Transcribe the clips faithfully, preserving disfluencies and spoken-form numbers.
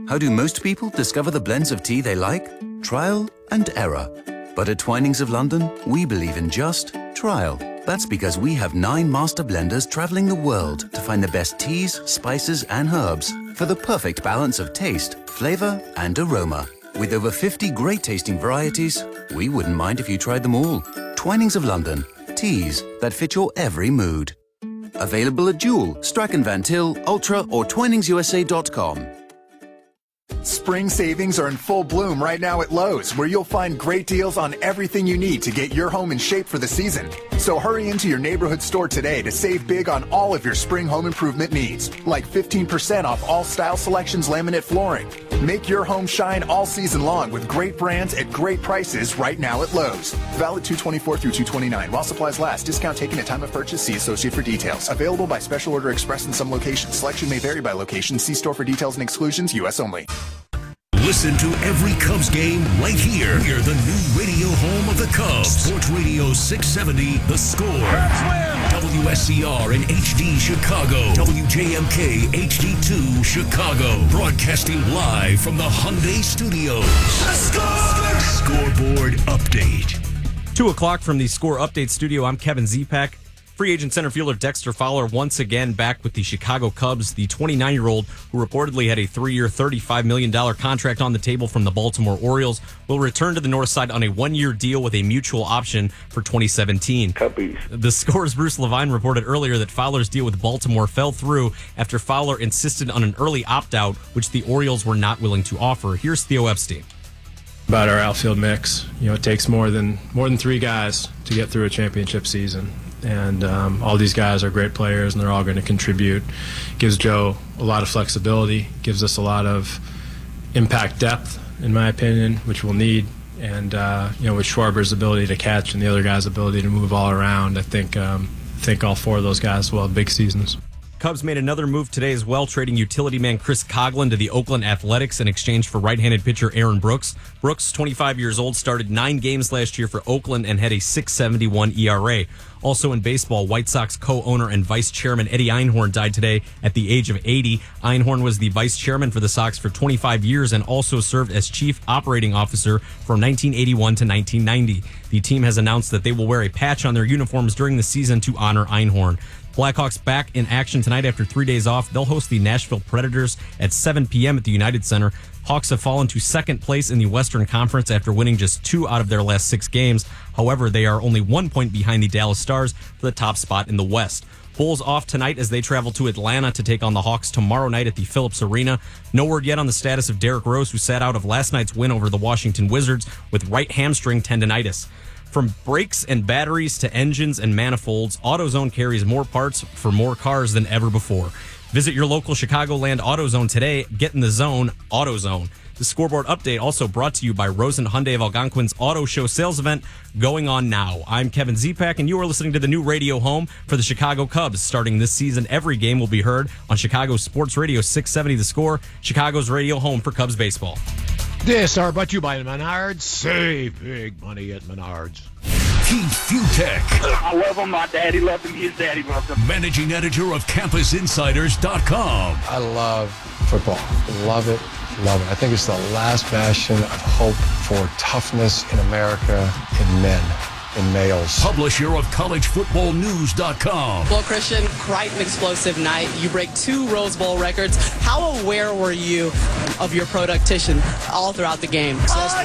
How do most people discover the blends of tea they like? Trial and error. But at Twinings of London, we believe in just trial. That's because we have nine master blenders traveling the world to find the best teas, spices, and herbs for the perfect balance of taste, flavor, and aroma. With over fifty great tasting varieties, we wouldn't mind if you tried them all. Twinings of London. Teas that fit your every mood. Available at Jewel, Strachan Van Til, Ultra, or Twinings U S A dot com. Spring savings are in full bloom right now at Lowe's, where you'll find great deals on everything you need to get your home in shape for the season. So hurry into your neighborhood store today to save big on all of your spring home improvement needs, like fifteen percent off all Style Selections laminate flooring. Make your home shine all season long with great brands at great prices right now at Lowe's. Valid two twenty-four through two twenty-nine while supplies last. Discount taken at time of purchase. See associate for details. Available by special order express in some locations. Selection may vary by location. See store for details and exclusions. U S only. Listen to every Cubs game right here. We're the new radio home of the Cubs. Sports Radio six seventy, The Score. W S C R in H D Chicago. W J M K H D two Chicago. Broadcasting live from the Hyundai Studios. The Score! Scoreboard update. Two o'clock from the Score Update studio. I'm Kevin Zipak. Free agent center fielder Dexter Fowler once again back with the Chicago Cubs. The twenty-nine-year-old, who reportedly had a three-year, thirty-five million dollars contract on the table from the Baltimore Orioles, will return to the North Side on a one-year deal with a mutual option for twenty seventeen. Cubbies. The Score's Bruce Levine reported earlier that Fowler's deal with Baltimore fell through after Fowler insisted on an early opt-out, which the Orioles were not willing to offer. Here's Theo Epstein. About our outfield mix, you know, it takes more than more than three guys to get through a championship season. And um, all these guys are great players, and they're all going to contribute. Gives Joe a lot of flexibility, gives us a lot of impact depth, in my opinion, which we'll need. And uh, you know, with Schwarber's ability to catch and the other guys' ability to move all around, I think um, I think all four of those guys will have big seasons. Cubs made another move today as well, trading utility man Chris Coghlan to the Oakland Athletics in exchange for right-handed pitcher Aaron Brooks. Brooks, twenty-five years old, started nine games last year for Oakland and had a six seventy-one E R A. Also in baseball, White Sox co-owner and vice chairman Eddie Einhorn died today at the age of eighty. Einhorn was the vice chairman for the Sox for twenty-five years and also served as chief operating officer from nineteen eighty-one to nineteen ninety. The team has announced that they will wear a patch on their uniforms during the season to honor Einhorn. Blackhawks back in action tonight after three days off. They'll host the Nashville Predators at seven p.m. at the United Center. Hawks have fallen to second place in the Western Conference after winning just two out of their last six games. However, they are only one point behind the Dallas Stars for the top spot in the West. Bulls off tonight as they travel to Atlanta to take on the Hawks tomorrow night at the Phillips Arena. No word yet on the status of Derrick Rose, who sat out of last night's win over the Washington Wizards with right hamstring tendonitis. From brakes and batteries to engines and manifolds, AutoZone carries more parts for more cars than ever before. Visit your local Chicagoland AutoZone today. Get in the zone, AutoZone. The Scoreboard Update also brought to you by Rosen Hyundai of Algonquin's Auto Show sales event going on now. I'm Kevin Zipak, and you are listening to the new radio home for the Chicago Cubs. Starting this season, every game will be heard on Chicago Sports Radio six seventy The Score, Chicago's radio home for Cubs baseball. This are brought to you by Menards. Save big money at Menards. Pete Futek. I love him. My daddy loved him. His daddy loved him. Managing editor of Campus Insiders dot com. I love football. Love it. Love it. I think it's the last bastion of hope for toughness in America in men, in males. Publisher of College Football News dot com. Well, Christian, quite an explosive night. You break two Rose Bowl records. How aware were you of your production all throughout the game?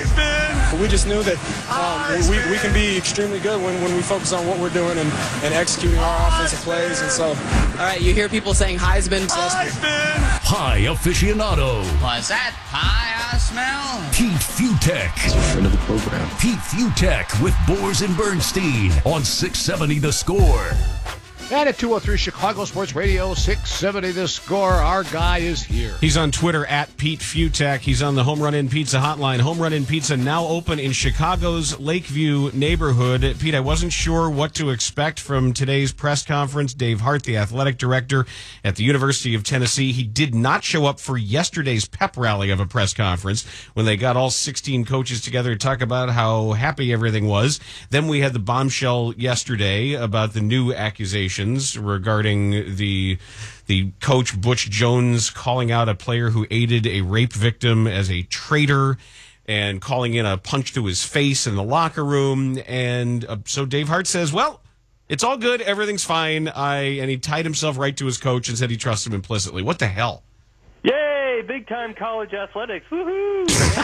We just knew that um, we, we can be extremely good when, when we focus on what we're doing and, and executing our offensive plays. And so, all right, you hear people saying Heisman. Heisman. Pie aficionado. What's that pie I smell? Pete Futek. He's a friend of the program. Pete Futek with Boers and Bernstein on six seventy The Score. And at two oh three Chicago Sports Radio, six seventy The Score, our guy is here. He's on Twitter at Pete Futek. He's on the Home Run In Pizza hotline. Home Run In Pizza now open in Chicago's Lakeview neighborhood. Pete, I wasn't sure what to expect from today's press conference. Dave Hart, the athletic director at the University of Tennessee, he did not show up for yesterday's pep rally of a press conference when they got all sixteen coaches together to talk about how happy everything was. Then we had the bombshell yesterday about the new accusation allegations regarding the the coach Butch Jones calling out a player who aided a rape victim as a traitor and calling in a punch to his face in the locker room. And uh, so Dave Hart says, well, it's all good. Everything's fine. I and he tied himself right to his coach and said he trusts him implicitly. What the hell? Yay, big-time college athletics. Woohoo!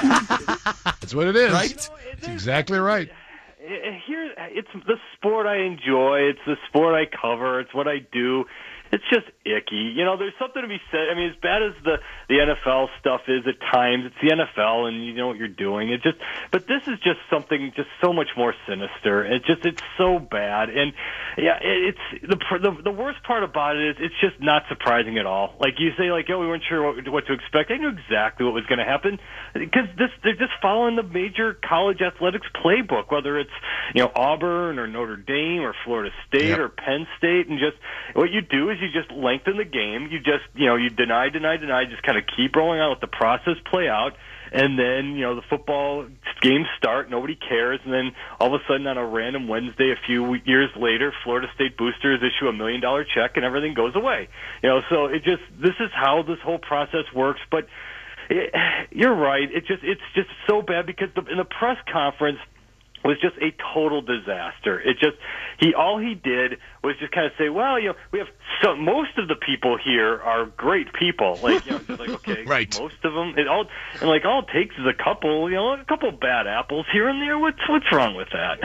That's what it is. Right? You know, That's exactly right. Here, it's the sport I enjoy. It's the sport I cover. It's what I do. It's just icky. You know, there's something to be said. I mean, as bad as the, the N F L stuff is at times, it's the N F L and you know what you're doing. It just, but this is just something just so much more sinister. It just, it's so bad. And yeah, it, it's the, the, the worst part about it is it's just not surprising at all. Like you say, like, oh, we weren't sure what, what to expect. I knew exactly what was going to happen because this, they're just following the major college athletics playbook, whether it's, you know, Auburn or Notre Dame or Florida State yep. or Penn State. And just what you do is you just lengthen the game. You just, you know, you deny, deny, deny, just kind of keep rolling out, let the process play out. And then, you know, the football games start, nobody cares. And then all of a sudden on a random Wednesday, a few years later, Florida State boosters issue a million dollar check and everything goes away. You know, so it just, this is how this whole process works. But it, you're right. It just, it's just so bad because the, in the press conference, was just a total disaster. It just, he, all he did was just kind of say, well, you know, we have so, most of the people here are great people. Like, you know, just like, okay, right. most of them, it all, and like all it takes is a couple, you know, a couple bad apples here and there. What's, what's wrong with that?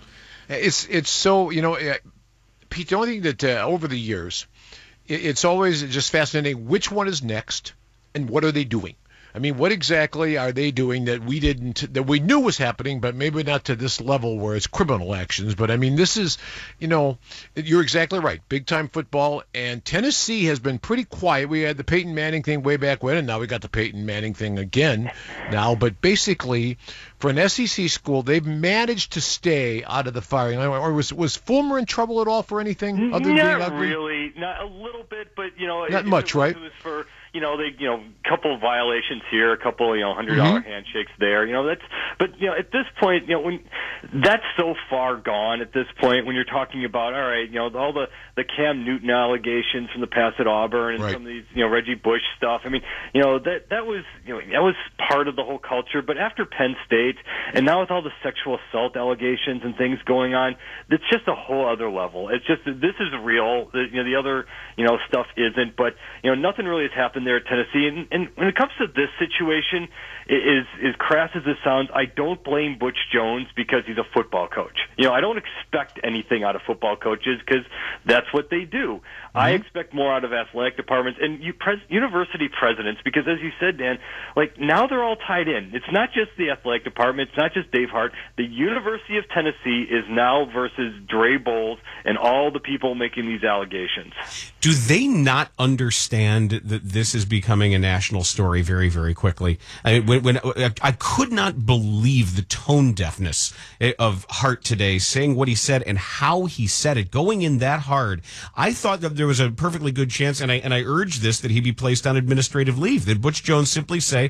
It's, it's so, you know, uh, Pete, the only thing that uh, over the years, it, it's always just fascinating which one is next and what are they doing? I mean, what exactly are they doing that we didn't, that we knew was happening, but maybe not to this level where it's criminal actions? But I mean, this is, you know, you're exactly right. Big time football, and Tennessee has been pretty quiet. We had the Peyton Manning thing way back when, and now we got the Peyton Manning thing again now. But basically, for an S E C school, they've managed to stay out of the firing. Or was was Fulmer in trouble at all for anything other than not being ugly? really, not a little bit, but you know, not it, much, it was, right? It was for. You know, they, you know, a couple of violations here, a couple, you know, hundred dollar mm-hmm. handshakes there. You know, that's, but you know, at this point, you know, when that's so far gone at this point, when you're talking about, all right, you know, all the the Cam Newton allegations from the past at Auburn and right. some of these, you know, Reggie Bush stuff. I mean, you know, that that was, you know, that was part of the whole culture. But after Penn State, and now with all the sexual assault allegations and things going on, it's just a whole other level. It's just this is real. The, you know, the other, you know, stuff isn't. But you know, nothing really has happened there at Tennessee. And, and when it comes to this situation, is as crass as it sounds, I don't blame Butch Jones because he's a football coach. You know, I don't expect anything out of football coaches because that's what they do. Mm-hmm. I expect more out of athletic departments and you pres- university presidents because, as you said, Dan, like now they're all tied in. It's not just the athletic department. It's not just Dave Hart. The University of Tennessee is now versus Dre Bowles and all the people making these allegations. Do they not understand that this is becoming a national story very, very quickly? I mean, when, when I could not believe the tone deafness of Hart today, saying what he said and how he said it, going in that hard. I thought that there was a perfectly good chance, and I and I urged this, that he be placed on administrative leave. That Butch Jones simply say,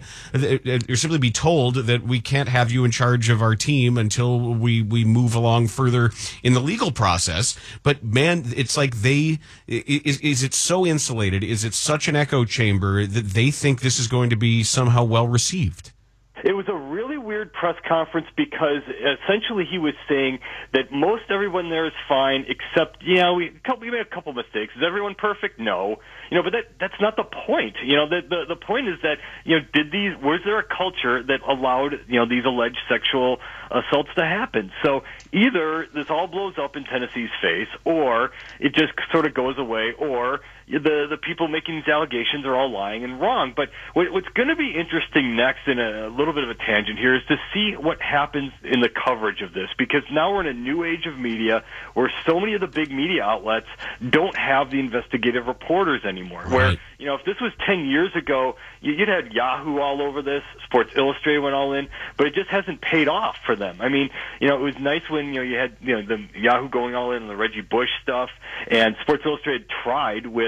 or simply be told that we can't have you in charge of our team until we we move along further in the legal process. But man, it's like they is is it so insulated? Is it such an echo chamber that they think this is going to be somehow well received? It was a really weird press conference because essentially he was saying that most everyone there is fine except, you know, we, we made a couple mistakes. Is everyone perfect? No. You know, but that that's not the point. You know, the, the the point is that, you know, did these, was there a culture that allowed, you know, these alleged sexual assaults to happen? So either this all blows up in Tennessee's face, or it just sort of goes away, or the the people making these allegations are all lying and wrong. But what, what's going to be interesting next, in a, a little bit of a tangent here, is to see what happens in the coverage of this, because now we're in a new age of media where so many of the big media outlets don't have the investigative reporters anymore. Right. Where, you know, if this was ten years ago, you'd had Yahoo all over this, Sports Illustrated went all in, but it just hasn't paid off for them. I mean, you know, it was nice when, you know, you had, you know, the Yahoo going all in on the Reggie Bush stuff, and Sports Illustrated tried with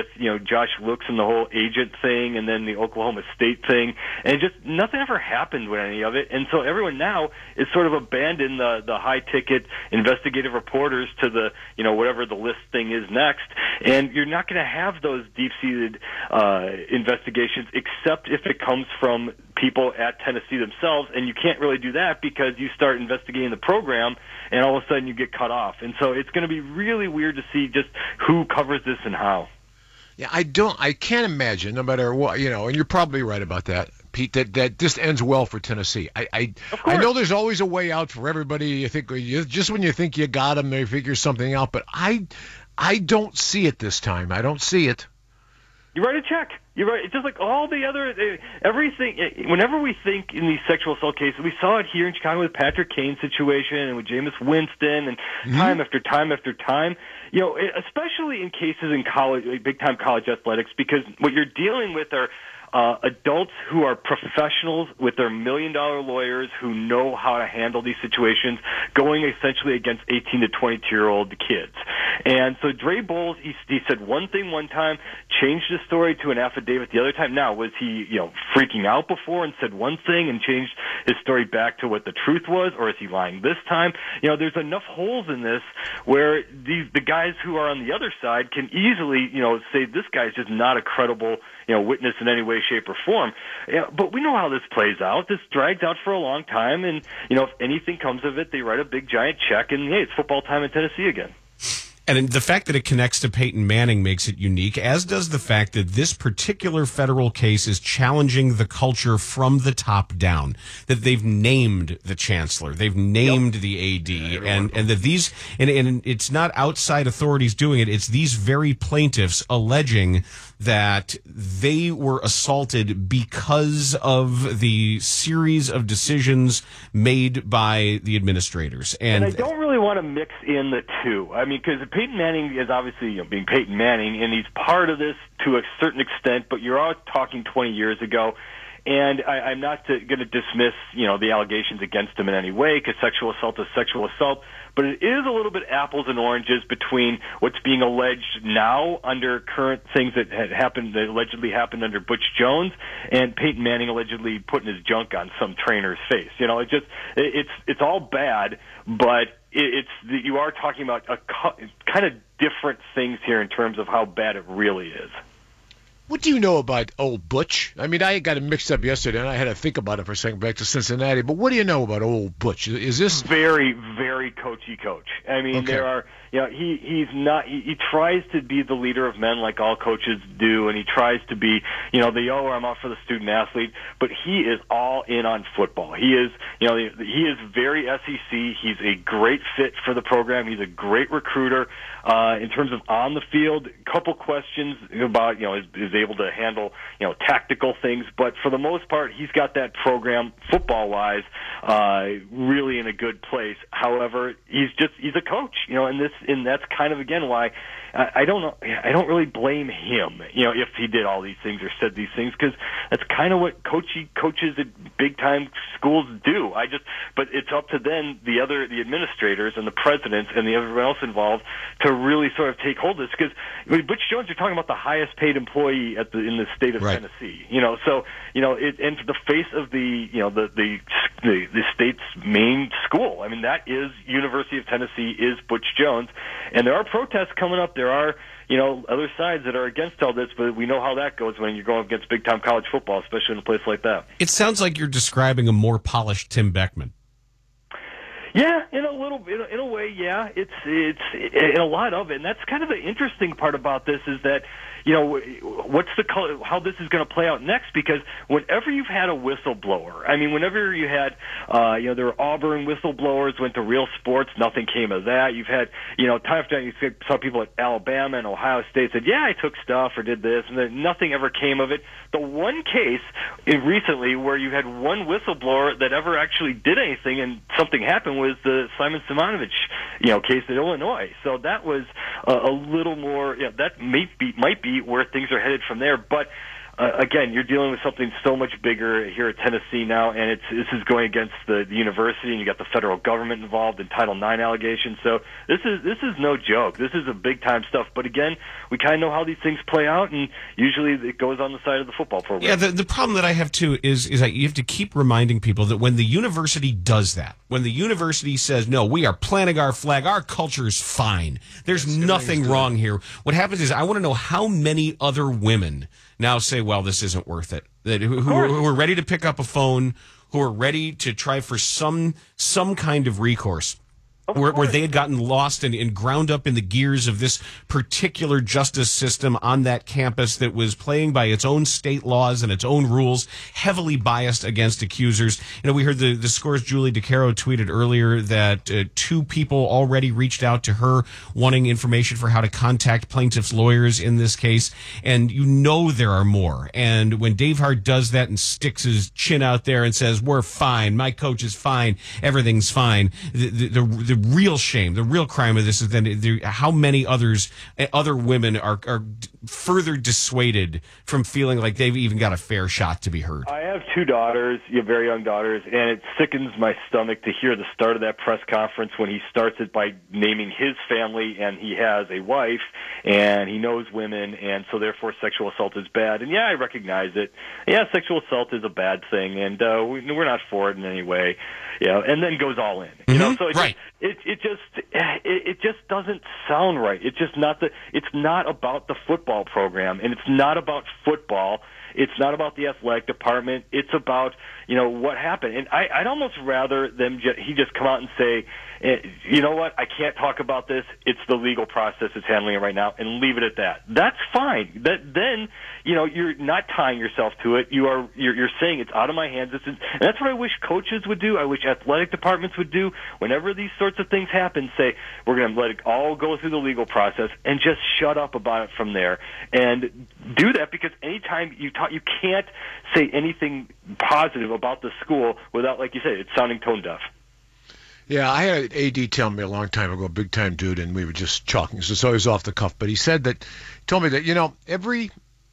with, you know, Josh Looks and the whole agent thing, and then the Oklahoma State thing, and just nothing ever happened with any of it. And so everyone now is sort of abandoned the the high ticket investigative reporters to the, you know, whatever the list thing is next, and you're not going to have those deep seated uh, investigations except if it comes from people at Tennessee themselves, and you can't really do that because you start investigating the program, and all of a sudden you get cut off. And so it's going to be really weird to see just who covers this and how. Yeah, I don't, I can't imagine, no matter what, you know, and you're probably right about that, Pete, that, that this ends well for Tennessee. I I, I know there's always a way out for everybody. You think you, just when you think you got them, they figure something out, but I I don't see it this time. I don't see it. You write a check. You're right. It's just like all the other, everything. Whenever we think in these sexual assault cases, we saw it here in Chicago with Patrick Kane's situation and with Jameis Winston, and mm-hmm. time after time after time. You know, especially in cases in college, big time college athletics, because what you're dealing with are uh, adults who are professionals with their million dollar lawyers who know how to handle these situations, going essentially against eighteen to twenty-two year old kids. And so Dre Bowles, he, he said one thing one time, changed his story to an affidavit the other time. Now, was he, you know, freaking out before and said one thing and changed his story back to what the truth was, or is he lying this time? You know, there's enough holes in this where these the guys who are on the other side can easily, you know, say this guy's just not a credible, you know, witness in any way, shape, or form. Yeah, but we know how this plays out. This drags out for a long time, and, you know, if anything comes of it, they write a big giant check, and hey, it's football time in Tennessee again. And the fact that it connects to Peyton Manning makes it unique, as does the fact that this particular federal case is challenging the culture from the top down, that they've named the chancellor, they've named yep. the A D, yeah, and, and that these, and, and it's not outside authorities doing it, it's these very plaintiffs alleging that they were assaulted because of the series of decisions made by the administrators. And, and I don't really want to mix in the two. I mean, because Peyton Manning is obviously, you know, being Peyton Manning, and he's part of this to a certain extent, but you're all talking twenty years ago. And I, I'm not going to dismiss, you know, the allegations against him in any way, because sexual assault is sexual assault. But it is a little bit apples and oranges between what's being alleged now under current things that had happened, that allegedly happened under Butch Jones, and Peyton Manning allegedly putting his junk on some trainer's face. You know, it just it's it's all bad, but it, it's you are talking about a kind of different things here in terms of how bad it really is. What do you know about old Butch? I mean, I got it mixed up yesterday, and I had to think about it for a second back to Cincinnati. But what do you know about old Butch? Is this very, very coachy coach? I mean, okay. there are, you know, he he's not. He, he tries to be the leader of men, like all coaches do, and he tries to be, you know, the oh, I'm out for the student athlete. But he is all in on football. He is, you know, he is very S E C. He's a great fit for the program. He's a great recruiter. Uh, in terms of on the field, a couple questions about, you know, is, is able to handle, you know, tactical things, but for the most part, he's got that program football-wise uh, really in a good place. However, he's just he's a coach, you know, and this and that's kind of again why I, I don't know. I don't really blame him, you know, if he did all these things or said these things, because that's kind of what coachy coaches at big-time schools do. I just, but it's up to then the other the administrators and the presidents and the everyone else involved to really sort of take hold of this, because I mean, Butch Jones, you're talking about the highest paid employee at the in the state of right. Tennessee, you know, so you know it, and the face of the you know the, the the the state's main school. I mean, that is University of Tennessee is Butch Jones, and there are protests coming up. There are you know other sides that are against all this, but we know how that goes when you're going against big time college football, especially in a place like that. It sounds like you're describing a more polished Tim Beckman. Yeah, in a little, in a, in a way, yeah. It's it's in a lot of it, and that's kind of the interesting part about this is that, you know, what's the color, how this is going to play out next? Because whenever you've had a whistleblower, I mean, whenever you had, uh, you know, there were Auburn whistleblowers went to Real Sports, nothing came of that. You've had, you know, time after time, you saw people at Alabama and Ohio State said, yeah, I took stuff or did this, and then nothing ever came of it. The one case recently where you had one whistleblower that ever actually did anything and something happened was the Simon Simonovich, you know, case in Illinois. So that was uh, a little more, you know, that may be, might be where things are headed from there. But uh, again, you're dealing with something so much bigger here at Tennessee now, and it's this is going against the, the university, and you got the federal government involved in Title nine allegations. So this is this is no joke. This is a big time stuff. But again, we kind of know how these things play out, and usually it goes on the side of the football program. Yeah, the, the problem that I have too is is that you have to keep reminding people that when the university does that, when the university says, no, we are planting our flag, our culture is fine, there's yes, nothing wrong here. What happens is I want to know how many other women now say, well, this isn't worth it, that who, who, are, who are ready to pick up a phone, who are ready to try for some some kind of recourse. Where, where they had gotten lost and, and ground up in the gears of this particular justice system on that campus that was playing by its own state laws and its own rules, heavily biased against accusers. You know, we heard the, the Score's Julie DeCaro tweeted earlier that uh, two people already reached out to her wanting information for how to contact plaintiffs' lawyers in this case. And you know there are more. And when Dave Hart does that and sticks his chin out there and says, we're fine, my coach is fine, everything's fine, the, the, the, the The real shame, the real crime of this is that there, how many others, other women are, are further dissuaded from feeling like they've even got a fair shot to be heard. I have two daughters, you know, very young daughters, and it sickens my stomach to hear the start of that press conference when he starts it by naming his family, and he has a wife, and he knows women, and so therefore sexual assault is bad. And yeah, I recognize it. Yeah, sexual assault is a bad thing, and uh, we, we're not for it in any way. You know, and then goes all in. You mm-hmm. know, so it right. just, it it just it, it just doesn't sound right. It's just not the. It's not about the football program, and it's not about football. It's not about the athletic department. It's about, you know, what happened. And I, I'd almost rather them ju- he just come out and say, eh, you know what, I can't talk about this. It's the legal process that's handling it right now, and leave it at that. That's fine. That then, you know, you're not tying yourself to it. You are you're, you're saying it's out of my hands. It's, and that's what I wish coaches would do. I wish athletic departments would do. Whenever these sorts of things happen, say we're going to let it all go through the legal process and just shut up about it from there. And do that, because anytime you talk, you can't say anything positive about the school without, like you said, it's sounding tone deaf. Yeah, I had an A D tell me a long time ago, big time dude, and we were just talking. So it's always off the cuff. But he said that, told me that, you know, every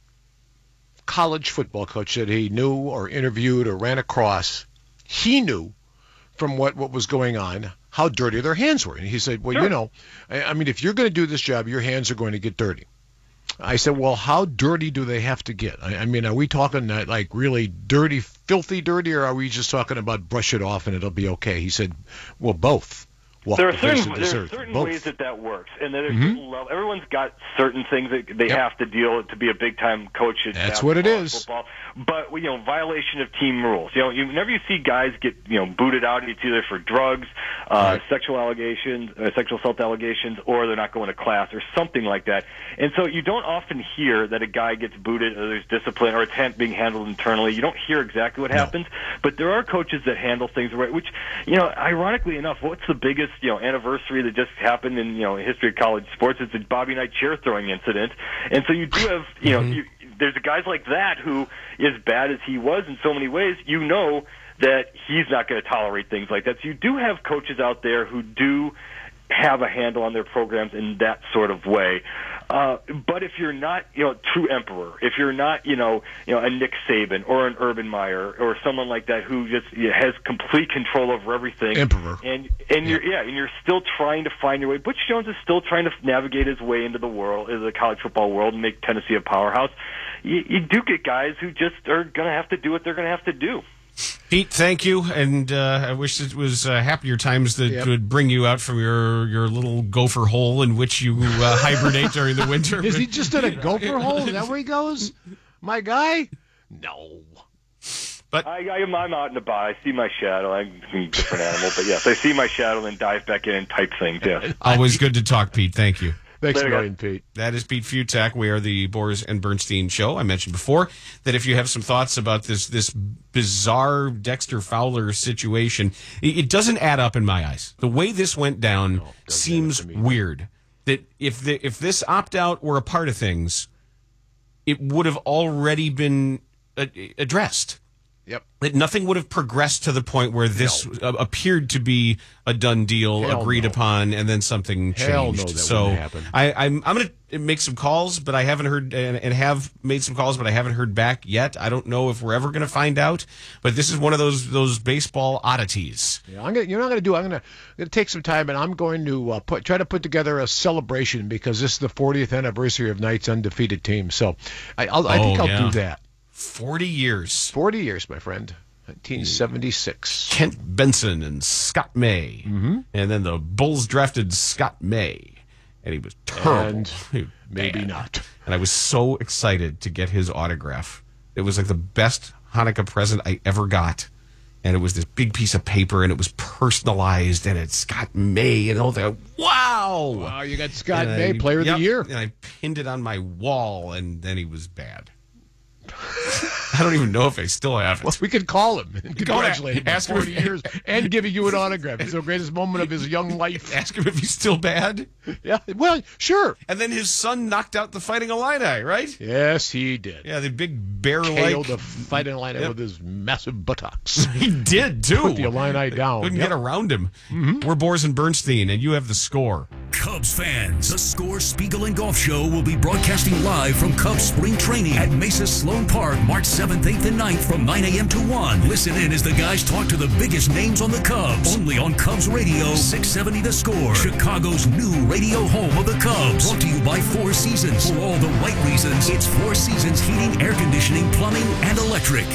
college football coach that he knew or interviewed or ran across, he knew from what, what was going on how dirty their hands were. And he said, well, sure. you know, I, I mean, if you're going to do this job, your hands are going to get dirty. I said, well, how dirty do they have to get? I, I mean, are we talking that, like really dirty, filthy dirty, or are we just talking about brush it off and it'll be okay? He said, well, both. Walk there are the certain, face there are earth. certain Both. ways that that works, and there's Mm-hmm. certain level. Everyone's got certain things that they Yep. have to deal to be a big time coach. At That's what it is. Football. But you know, violation of team rules. You know, you, whenever you see guys get you know booted out, it's either for drugs, uh, Right. sexual allegations, uh, sexual assault allegations, or they're not going to class or something like that. And so you don't often hear that a guy gets booted, or there's discipline, or it's hand, being handled internally. You don't hear exactly what No. happens, but there are coaches that handle things right. Which, you know, ironically enough, what's the biggest you know anniversary that just happened in you know history of college sports? It's the Bobby Knight chair throwing incident. And so you do have you know Mm-hmm. you, there's guys like that who, as bad as he was in so many ways, you know that he's not going to tolerate things like that. So you do have coaches out there who do have a handle on their programs in that sort of way. Uh, but if you're not, you know, true emperor, if you're not, you know, you know, a Nick Saban or an Urban Meyer or someone like that who just you know, has complete control over everything, Emperor, and and you're yeah, and you're still trying to find your way. Butch Jones is still trying to navigate his way into the world, into the college football world, and make Tennessee a powerhouse. You, you do get guys who just are going to have to do what they're going to have to do. Pete, thank you, and uh, I wish it was uh, happier times that Yep. would bring you out from your, your little gopher hole in which you uh, hibernate during the winter. Is he just in a gopher hole? Is that where he goes? My guy? No. But I, I, I'm out and about. I see my shadow. I'm a different animal, but yes, I see my shadow and dive back in and type things. Yes. Always good to talk, Pete. Thank you. Thanks a Later, million, Pete. That is Pete Futak. We are the Boers and Bernstein Show. I mentioned before that if you have some thoughts about this this bizarre Dexter Fowler situation, it, it doesn't add up in my eyes. The way this went down No, doesn't seems add up to me. weird. That if the, if this opt out were a part of things, it would have already been uh, addressed. Yep. That nothing would have progressed to the point where this no. uh, appeared to be a done deal, Hell agreed no. upon, and then something Hell changed. No, that so wouldn't happen. I, I'm I'm going to make some calls, but I haven't heard and, and have made some calls, but I haven't heard back yet. I don't know if we're ever going to find out. But this is one of those those baseball oddities. Yeah, I'm gonna. You know what I'm going to do? I'm going to take some time, and I'm going to uh, put try to put together a celebration because this is the fortieth anniversary of Knight's undefeated team. So I, I'll, I think oh, I'll yeah. do that. Forty years. Forty years, my friend. nineteen seventy-six. Kent Benson and Scott May. Mm-hmm. And then the Bulls drafted Scott May. And he was terrible. And he was maybe bad. not. And I was so excited to get his autograph. It was like the best Hanukkah present I ever got. And it was this big piece of paper, and it was personalized, and it's Scott May, and all that. Wow! Wow, you got Scott and May, I, Player yep, of the Year. And I pinned it on my wall, and then he was bad. I don't even know if I still have it. Well, we could call him and congratulate him ask for forty him years and giving you an autograph. It's the greatest moment of his young life. Ask him if he's still bad. Yeah, well, sure. And then his son knocked out the Fighting Illini, right? Yes, he did. Yeah, the big bear-like. K O'd the Fighting Illini Yep. with his massive buttocks. He did, too. Put the Illini down. Couldn't Yep. get around him. Mm-hmm. We're Boers and Bernstein, and you have the score. Cubs fans, the Score Spiegel and Golf Show will be broadcasting live from Cubs spring training at Mesa Sloan Park, March seventh, eighth, and ninth from nine a.m. to one. Listen in as the guys talk to the biggest names on the Cubs. Only on Cubs Radio, six seventy The Score, Chicago's new radio home of the Cubs. Brought to you by Four Seasons. For all the right reasons, it's Four Seasons Heating, Air Conditioning, Plumbing, and Electric.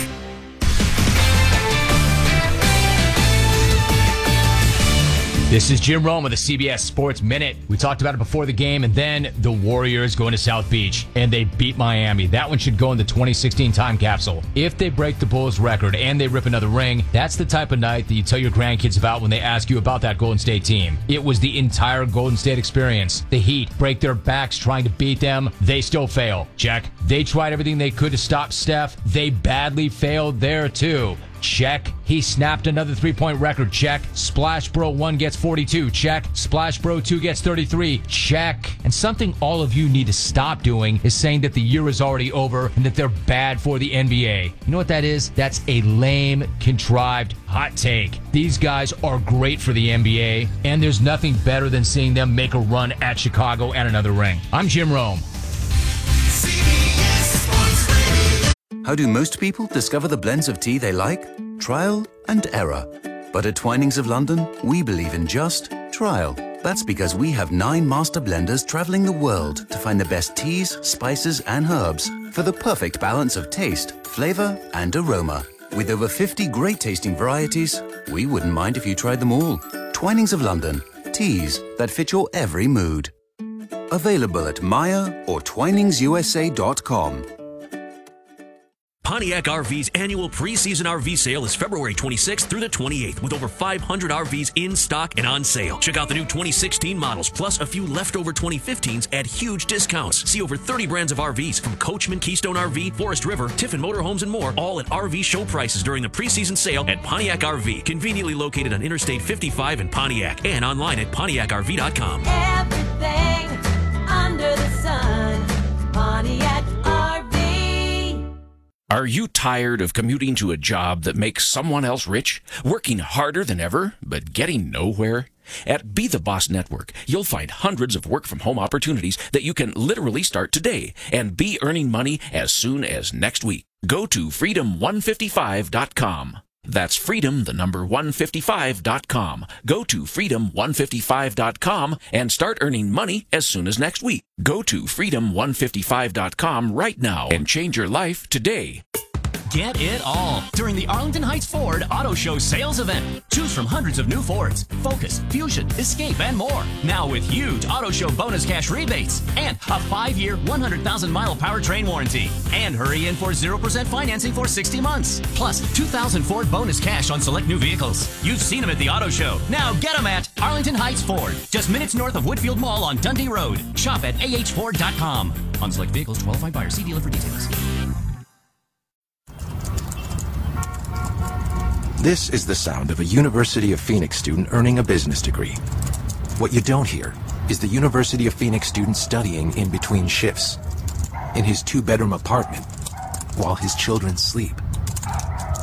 This is Jim Rome with the C B S Sports Minute. We talked about it before the game, and then the Warriors going to South Beach, and they beat Miami. That one should go in the twenty sixteen time capsule. If they break the Bulls record and they rip another ring, that's the type of night that you tell your grandkids about when they ask you about that Golden State team. It was the entire Golden State experience. The Heat break their backs trying to beat them. They still fail. Check. They tried everything they could to stop Steph. They badly failed there, too. Check. He snapped another three-point record. Check. Splash Bro one gets forty-two. Check. Splash Bro two gets thirty-three. Check. And something all of you need to stop doing is saying that the year is already over and that they're bad for the N B A. You know what that is? That's a lame, contrived hot take. These guys are great for the N B A, and there's nothing better than seeing them make a run at Chicago and another ring. I'm Jim Rome. How do most people discover the blends of tea they like? Trial and error. But at Twinings of London, we believe in just trial. That's because we have nine master blenders traveling the world to find the best teas, spices, and herbs for the perfect balance of taste, flavor, and aroma. With over fifty great tasting varieties, we wouldn't mind if you tried them all. Twinings of London. Teas that fit your every mood. Available at Maya or Twinings U S A dot com. Pontiac R V's annual preseason R V sale is February twenty-sixth through the twenty-eighth, with over five hundred R Vs in stock and on sale. Check out the new twenty sixteen models, plus a few leftover twenty fifteens at huge discounts. See over thirty brands of R Vs, from Coachman, Keystone R V, Forest River, Tiffin Motorhomes, and more, all at R V show prices during the preseason sale at Pontiac R V, conveniently located on Interstate fifty-five in Pontiac, and online at Pontiac R V dot com. Everything under the sun, Pontiac R V. Are you tired of commuting to a job that makes someone else rich, working harder than ever, but getting nowhere? At Be The Boss Network, you'll find hundreds of work-from-home opportunities that you can literally start today and be earning money as soon as next week. Go to freedom one fifty-five dot com. That's freedom, the number one fifty-five dot com. Go to freedom one fifty-five dot com and start earning money as soon as next week. Go to freedom one fifty-five dot com right now and change your life today. Get it all during the Arlington Heights Ford Auto Show sales event. Choose from hundreds of new Fords, Focus, Fusion, Escape, and more. Now with huge Auto Show bonus cash rebates and a five-year, one hundred thousand mile powertrain warranty. And hurry in for zero percent financing for sixty months. Plus, two thousand Ford bonus cash on select new vehicles. You've seen them at the Auto Show. Now get them at Arlington Heights Ford, just minutes north of Woodfield Mall on Dundee Road. Shop at A H Ford dot com. On select vehicles, qualified buyers. See dealer for details. This is the sound of a University of Phoenix student earning a business degree. What you don't hear is the University of Phoenix student studying in between shifts, in his two-bedroom apartment, while his children sleep.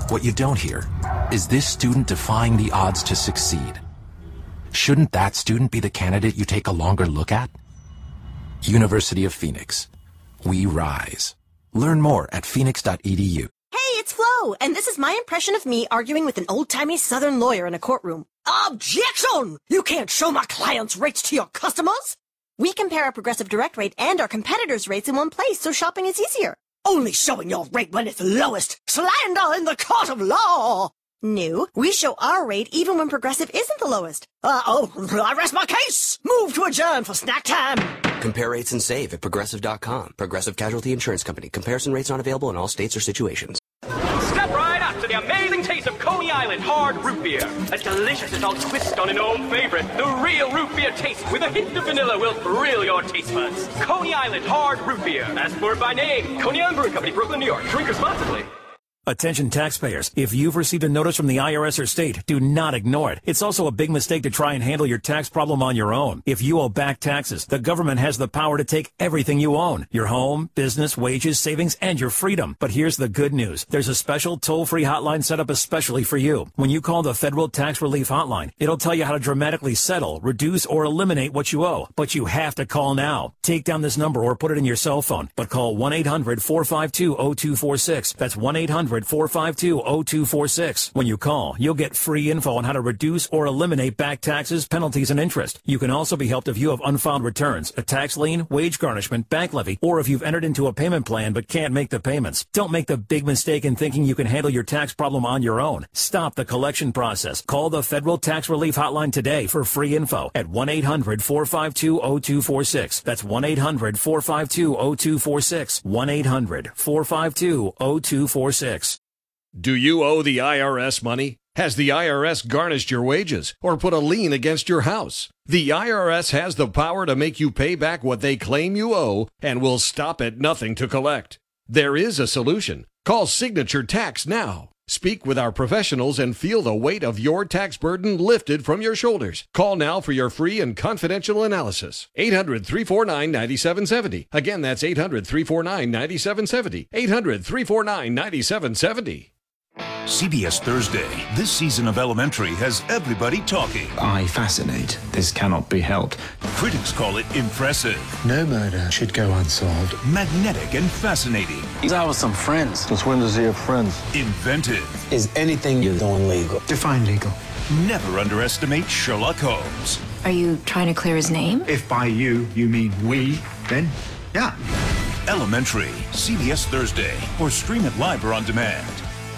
What you don't hear is this student defying the odds to succeed. Shouldn't that student be the candidate you take a longer look at? University of Phoenix. We rise. Learn more at phoenix dot e d u. Hey, it's Flo, and this is my impression of me arguing with an old-timey Southern lawyer in a courtroom. Objection! You can't show my client's rates to your customers! We compare our Progressive Direct rate and our competitors' rates in one place, so shopping is easier. Only showing your rate when it's lowest. Slander in the court of law! No, we show our rate even when Progressive isn't the lowest. Uh-oh, I rest my case! Move to adjourn for snack time! Compare rates and save at Progressive dot com. Progressive Casualty Insurance Company. Comparison rates not available in all states or situations. Step right up to the amazing taste of Coney Island hard root beer. A delicious adult twist on an old favorite. The real root beer taste with a hint of vanilla will thrill your taste buds. Coney Island hard root beer. Ask for it by name. Coney Island Brewing Company, Brooklyn, New York. Drink responsibly. Attention taxpayers. If you've received a notice from the I R S or state, do not ignore it. It's also a big mistake to try and handle your tax problem on your own. If you owe back taxes, the government has the power to take everything you own. Your home, business, wages, savings, and your freedom. But here's the good news. There's a special toll-free hotline set up especially for you. When you call the Federal Tax Relief Hotline, it'll tell you how to dramatically settle, reduce, or eliminate what you owe. But you have to call now. Take down this number or put it in your cell phone. But call one eight hundred four five two zero two four six. That's one eight hundred four five two zero two four six. When you call, you'll get free info on how to reduce or eliminate back taxes, penalties, and interest. You can also be helped if you have unfiled returns, a tax lien, wage garnishment, bank levy, or if you've entered into a payment plan but can't make the payments. Don't make the big mistake in thinking you can handle your tax problem on your own. Stop the collection process. Call the Federal Tax Relief Hotline today for free info at one eight hundred four five two zero two four six. That's one eight hundred four five two zero two four six. one eight hundred four five two zero two four six. Do you owe the I R S money? Has the I R S garnished your wages or put a lien against your house? The I R S has the power to make you pay back what they claim you owe and will stop at nothing to collect. There is a solution. Call Signature Tax now. Speak with our professionals and feel the weight of your tax burden lifted from your shoulders. Call now for your free and confidential analysis. eight hundred three four nine nine seven seven zero. Again, that's eight hundred three four nine nine seven seven zero. eight hundred three four nine nine seven seven zero. C B S Thursday. This season of Elementary has everybody talking. I fascinate. This cannot be helped. Critics call it impressive. No murder should go unsolved. Magnetic and fascinating. He's out with some friends. Since when does he have friends? Inventive. Is anything you're doing legal? Define legal. Never underestimate Sherlock Holmes. Are you trying to clear his name? If by you, you mean we, then yeah. Elementary. C B S Thursday. Or stream it live or on demand.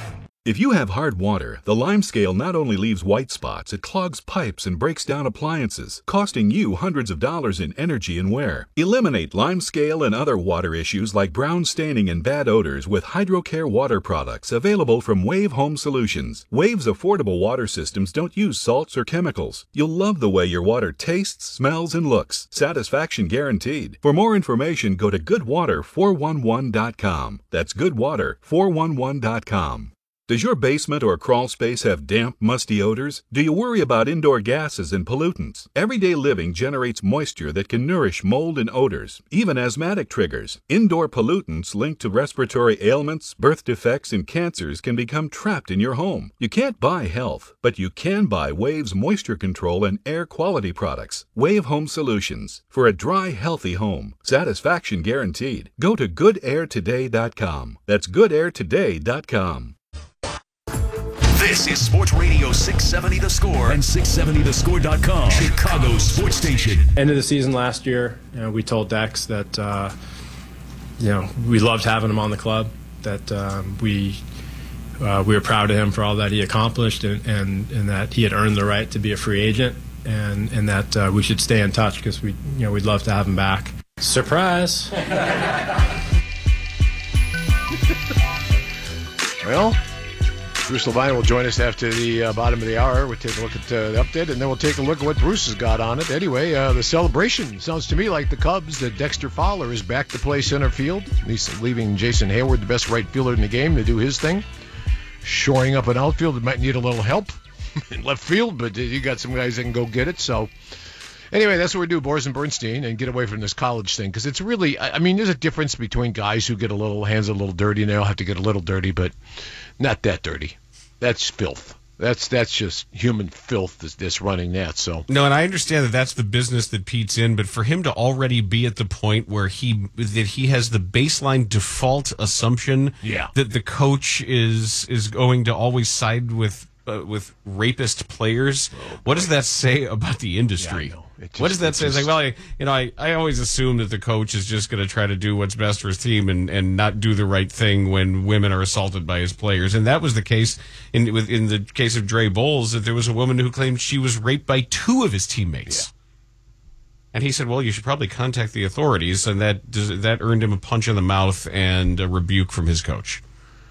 If you have hard water, the Limescale not only leaves white spots, it clogs pipes and breaks down appliances, costing you hundreds of dollars in energy and wear. Eliminate Limescale and other water issues like brown staining and bad odors with HydroCare water products available from Wave Home Solutions. Wave's affordable water systems don't use salts or chemicals. You'll love the way your water tastes, smells, and looks. Satisfaction guaranteed. For more information, go to good water four one one dot com. That's good water four one one dot com. Does your basement or crawl space have damp, musty odors? Do you worry about indoor gases and pollutants? Everyday living generates moisture that can nourish mold and odors, even asthmatic triggers. Indoor pollutants linked to respiratory ailments, birth defects, and cancers can become trapped in your home. You can't buy health, but you can buy Wave's moisture control and air quality products. Wave Home Solutions. For a dry, healthy home. Satisfaction guaranteed. Go to good air today dot com. That's good air today dot com. This is Sports Radio six seventy The Score and six seventy the score dot com, Chicago's sports station. End of the season last year, you know, we told Dex that uh, you know we loved having him on the club. That um, we uh, we were proud of him for all that he accomplished, and, and, and that he had earned the right to be a free agent, and and that uh, we should stay in touch because we you know we'd love to have him back. Surprise! Well, Bruce Levine will join us after the uh, bottom of the hour. We'll take a look at uh, the update, and then we'll take a look at what Bruce has got on it. Anyway, uh, the celebration sounds to me like the Cubs, that Dexter Fowler is back to play center field, at least leaving Jason Hayward, the best right fielder in the game, to do his thing. Shoring up an outfield that might need a little help in left field, but you got some guys that can go get it. So Anyway, that's what we do, Boris and Bernstein, and get away from this college thing, because it's really, I I mean, there's a difference between guys who get a little, hands a little dirty, and they all have to get a little dirty, but not that dirty. That's filth. That's that's just human filth that's, that's running that. So no, and I understand that that's the business that Pete's in, but for him to already be at the point where he that he has the baseline default assumption yeah. that the coach is is going to always side with uh, with rapist players, oh, what does that say about the industry? Yeah, just, what does that say? Just, it's like, well, I, you know, I, I always assume that the coach is just going to try to do what's best for his team and, and not do the right thing when women are assaulted by his players. And that was the case in with in the case of Dre Bowles, that there was a woman who claimed she was raped by two of his teammates. Yeah. And he said, well, you should probably contact the authorities. And that that earned him a punch in the mouth and a rebuke from his coach.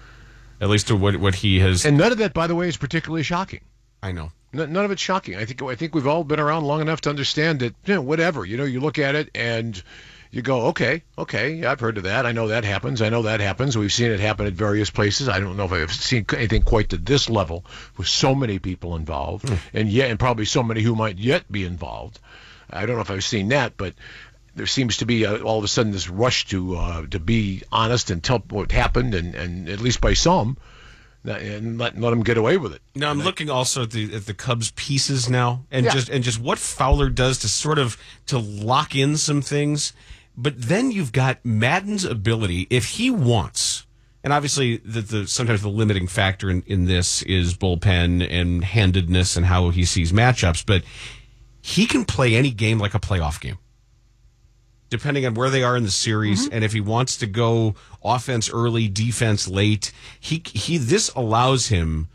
At least to what what he has. And none of that, by the way, is particularly shocking. I know. None of it's shocking. I think I think we've all been around long enough to understand that, you know, whatever. You know, you look at it and you go, okay, okay, yeah, I've heard of that. I know that happens. I know that happens. We've seen it happen at various places. I don't know if I've seen anything quite to this level with so many people involved, mm. and yet, and probably so many who might yet be involved. I don't know if I've seen that, but there seems to be a, all of a sudden this rush to uh, to be honest and tell what happened, and, and at least by some, and let let them get away with it. Now I'm and looking I, also at the at the Cubs pieces now, and yeah. just and just what Fowler does to sort of to lock in some things. But then you've got Madden's ability, if he wants, and obviously the, the sometimes the limiting factor in, in this is bullpen and handedness and how he sees matchups, but he can play any game like a playoff game, depending on where they are in the series. Mm-hmm. And if he wants to go offense early, defense late, he he this allows him,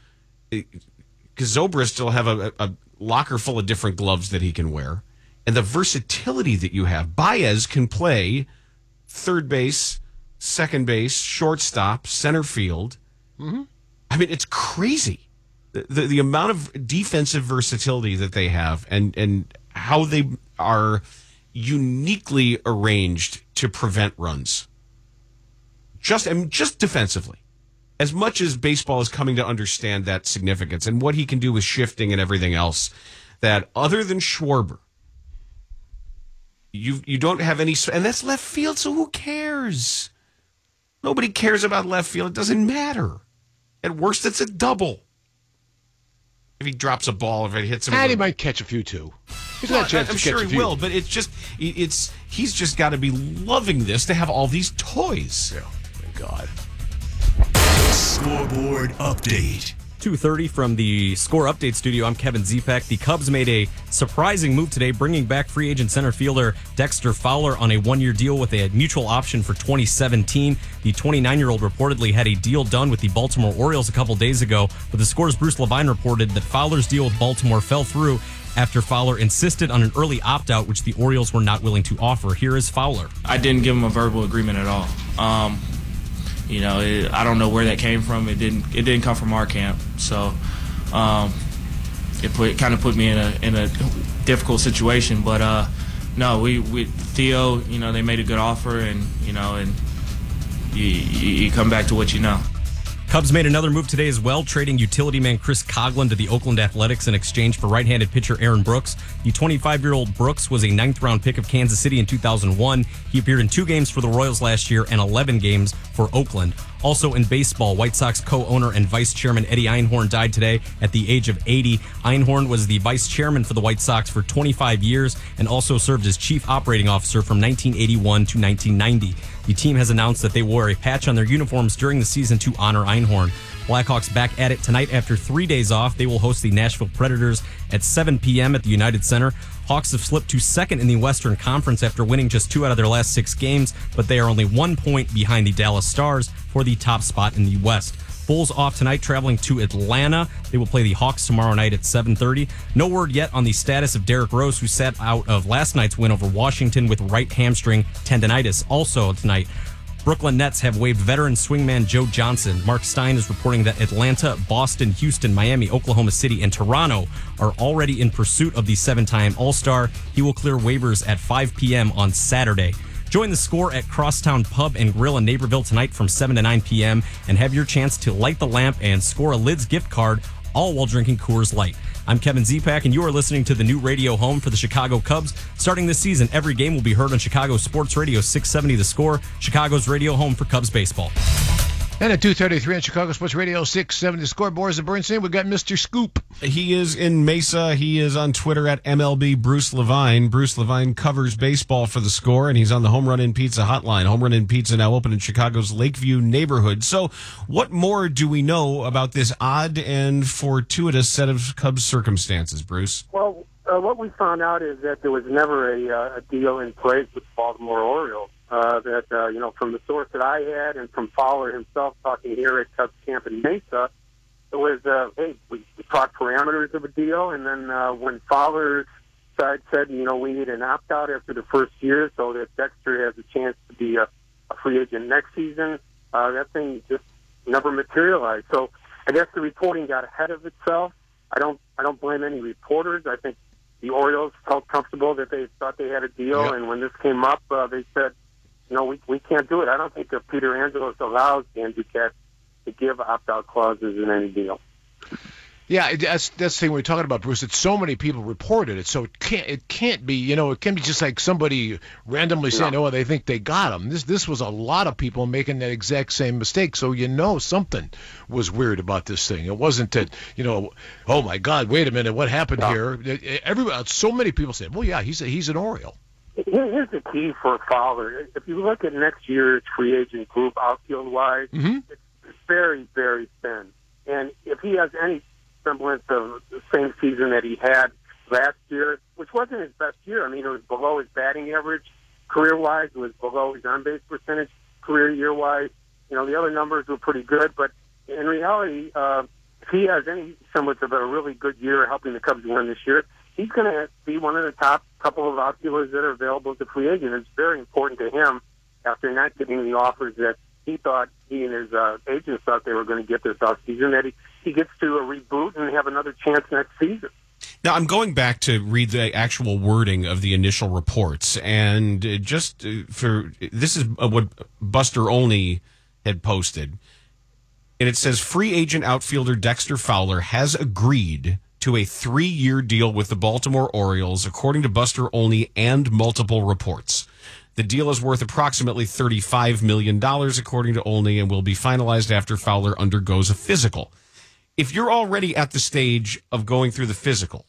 because Zobrist will have a, a locker full of different gloves that he can wear. And the versatility that you have. Baez can play third base, second base, shortstop, center field. Mm-hmm. I mean, it's crazy. The, the the amount of defensive versatility that they have, and, and how they are uniquely arranged to prevent runs. Just I mean, just defensively. As much as baseball is coming to understand that significance and what he can do with shifting and everything else, that other than Schwarber, You you don't have any, and that's left field, so who cares? Nobody cares about left field. It doesn't matter. At worst, it's a double. If he drops a ball, if it hits him, and he might catch a few too. He's well, got a chance I'm to sure catch a he few. will, but it's just it's he's just got to be loving this to have all these toys. Oh my God! Scoreboard update. two thirty from the Score Update studio. I'm Kevin Zepek. The Cubs made a surprising move today, bringing back free agent center fielder Dexter Fowler on a one-year deal with a mutual option for twenty seventeen. The twenty-nine-year-old reportedly had a deal done with the Baltimore Orioles a couple days ago, but the Score's Bruce Levine reported that Fowler's deal with Baltimore fell through after Fowler insisted on an early opt-out, which the Orioles were not willing to offer. Here is Fowler. I didn't give him a verbal agreement at all. Um, You know, it, I don't know where that came from. It didn't. It didn't come from our camp. So, um, it put kind of put me in a in a difficult situation. But uh, no, we with Theo, you know, they made a good offer, and you know, and you, you come back to what you know. Cubs made another move today as well, trading utility man Chris Coghlan to the Oakland Athletics in exchange for right-handed pitcher Aaron Brooks. The twenty-five-year-old Brooks was a ninth-round pick of Kansas City in two thousand one. He appeared in two games for the Royals last year and eleven games for Oakland. Also in baseball, White Sox co-owner and vice chairman Eddie Einhorn died today at the age of eighty. Einhorn was the vice chairman for the White Sox for twenty-five years and also served as chief operating officer from nineteen eighty-one to nineteen ninety. The team has announced that they will wear a patch on their uniforms during the season to honor Einhorn. Blackhawks back at it tonight after three days off. They will host the Nashville Predators at seven p.m. at the United Center. Hawks have slipped to second in the Western Conference after winning just two out of their last six games, but they are only one point behind the Dallas Stars for the top spot in the West. Bulls off tonight, traveling to Atlanta. They will play the Hawks tomorrow night at seven thirty. No word yet on the status of Derrick Rose, who sat out of last night's win over Washington with right hamstring tendonitis. Also tonight, Brooklyn Nets have waived veteran swingman Joe Johnson. Mark Stein is reporting that Atlanta, Boston, Houston, Miami, Oklahoma City, and Toronto are already in pursuit of the seven-time All-Star. He will clear waivers at five p.m. on Saturday. Join the Score at Crosstown Pub and Grill in Naperville tonight from seven to nine p.m. and have your chance to light the lamp and score a Lids gift card, all while drinking Coors Light. I'm Kevin Zipak, and you are listening to the new radio home for the Chicago Cubs. Starting this season, every game will be heard on Chicago Sports Radio six seventy The Score, Chicago's radio home for Cubs baseball. And at two thirty-three on Chicago Sports Radio six seventy Score, Boris and Bernstein, we've got Mister Scoop. He is in Mesa. He is on Twitter at M L B Bruce Levine. Bruce Levine covers baseball for The Score, and he's on the Home Run Inn Pizza hotline. Home Run Inn Pizza now open in Chicago's Lakeview neighborhood. So what more do we know about this odd and fortuitous set of Cubs circumstances, Bruce? Well, uh, what we found out is that there was never a, uh, a deal in place with the Baltimore Orioles. Uh, that, uh, you know, from the source that I had and from Fowler himself talking here at Cubs Camp in Mesa, it was, uh, hey, we, we talked parameters of a deal, and then uh, when Fowler's side said, you know, we need an opt-out after the first year so that Dexter has a chance to be a, a free agent next season, uh, that thing just never materialized. So I guess the reporting got ahead of itself. I don't, I don't blame any reporters. I think the Orioles felt comfortable that they thought they had a deal, yep. and when this came up, uh, they said, no, we we can't do it. I don't think that Peter Angelos allows Dan Duquette to give opt-out clauses in any deal. Yeah, it, that's that's the thing we're talking about, Bruce. It's so many people reported it, so it can't it can't be, you know, it can't be just like somebody randomly saying, no. oh, they think they got him. This this was a lot of people making that exact same mistake, so you know something was weird about this thing. It wasn't that, you know, oh my God, wait a minute, what happened no. here? Everybody, so many people said, well, yeah, he's a, he's an Oriole. Here's the key for Fowler. If you look at next year's free agent group, outfield-wise, mm-hmm. it's very, very thin. And if he has any semblance of the same season that he had last year, which wasn't his best year, I mean, it was below his batting average career-wise, it was below his on-base percentage career year-wise. You know, the other numbers were pretty good, but in reality, uh, if he has any semblance of a really good year helping the Cubs win this year, he's going to be one of the top couple of outfielders that are available as a free agent. It's very important to him after not getting the offers that he thought he and his uh, agents thought they were going to get this offseason, that he, he gets to a reboot and have another chance next season. Now, I'm going back to read the actual wording of the initial reports, and just for this is what Buster Olney had posted, and it says free agent outfielder Dexter Fowler has agreed to a three-year deal with the Baltimore Orioles, according to Buster Olney and multiple reports. The deal is worth approximately thirty-five million dollars, according to Olney, and will be finalized after Fowler undergoes a physical. If you're already at the stage of going through the physical,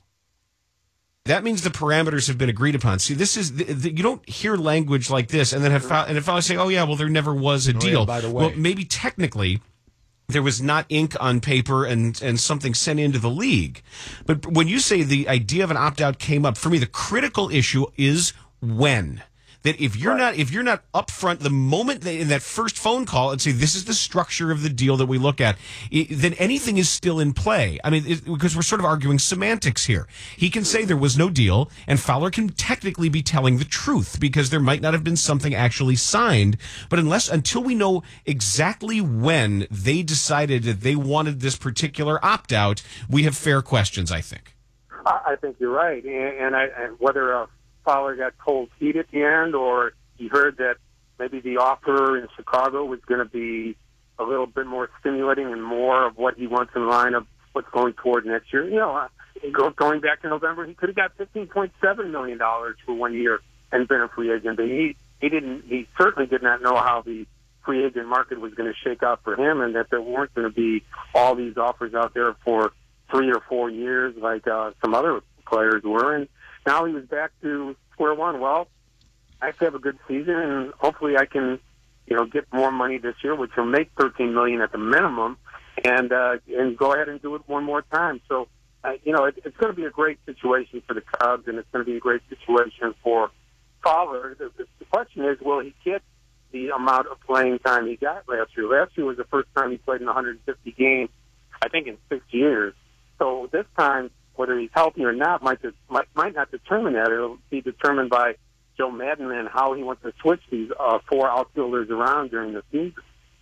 that means the parameters have been agreed upon. See, this is the, the, you don't hear language like this, and then have and if I say, "Oh yeah, well there never was a oh, deal." Yeah, by the way. Well, maybe technically there was not ink on paper and, and something sent into the league. But when you say the idea of an opt-out came up, for me, the critical issue is when. That if you're not if you're not upfront the moment that in that first phone call and say this is the structure of the deal that we look at, it, then anything is still in play. I mean, it, because we're sort of arguing semantics here. He can say there was no deal, and Fowler can technically be telling the truth because there might not have been something actually signed. But unless until we know exactly when they decided that they wanted this particular opt out, we have fair questions. I think. I think you're right, and, and, I, and whether. Uh, Fowler got cold feet at the end, or he heard that maybe the offer in Chicago was going to be a little bit more stimulating and more of what he wants in line of what's going toward next year. You know, uh, going back to November, he could have got fifteen point seven million dollars for one year and been a free agent. But he, he didn't. He certainly did not know how the free agent market was going to shake out for him, and that there weren't going to be all these offers out there for three or four years like uh, some other players were. And now he was back to square one. Well, I have to have a good season, and hopefully I can, you know, get more money this year, which will make thirteen million dollars at the minimum, and uh, and go ahead and do it one more time. So, uh, you know, it, it's going to be a great situation for the Cubs, and it's going to be a great situation for Fowler. The, the, the question is, will he get the amount of playing time he got last year? Last year was the first time he played in one hundred fifty games, I think, in six years. So this time, whether he's healthy or not might, might might not determine that. It'll be determined by Joe Madden and how he wants to switch these uh, four outfielders around during the season.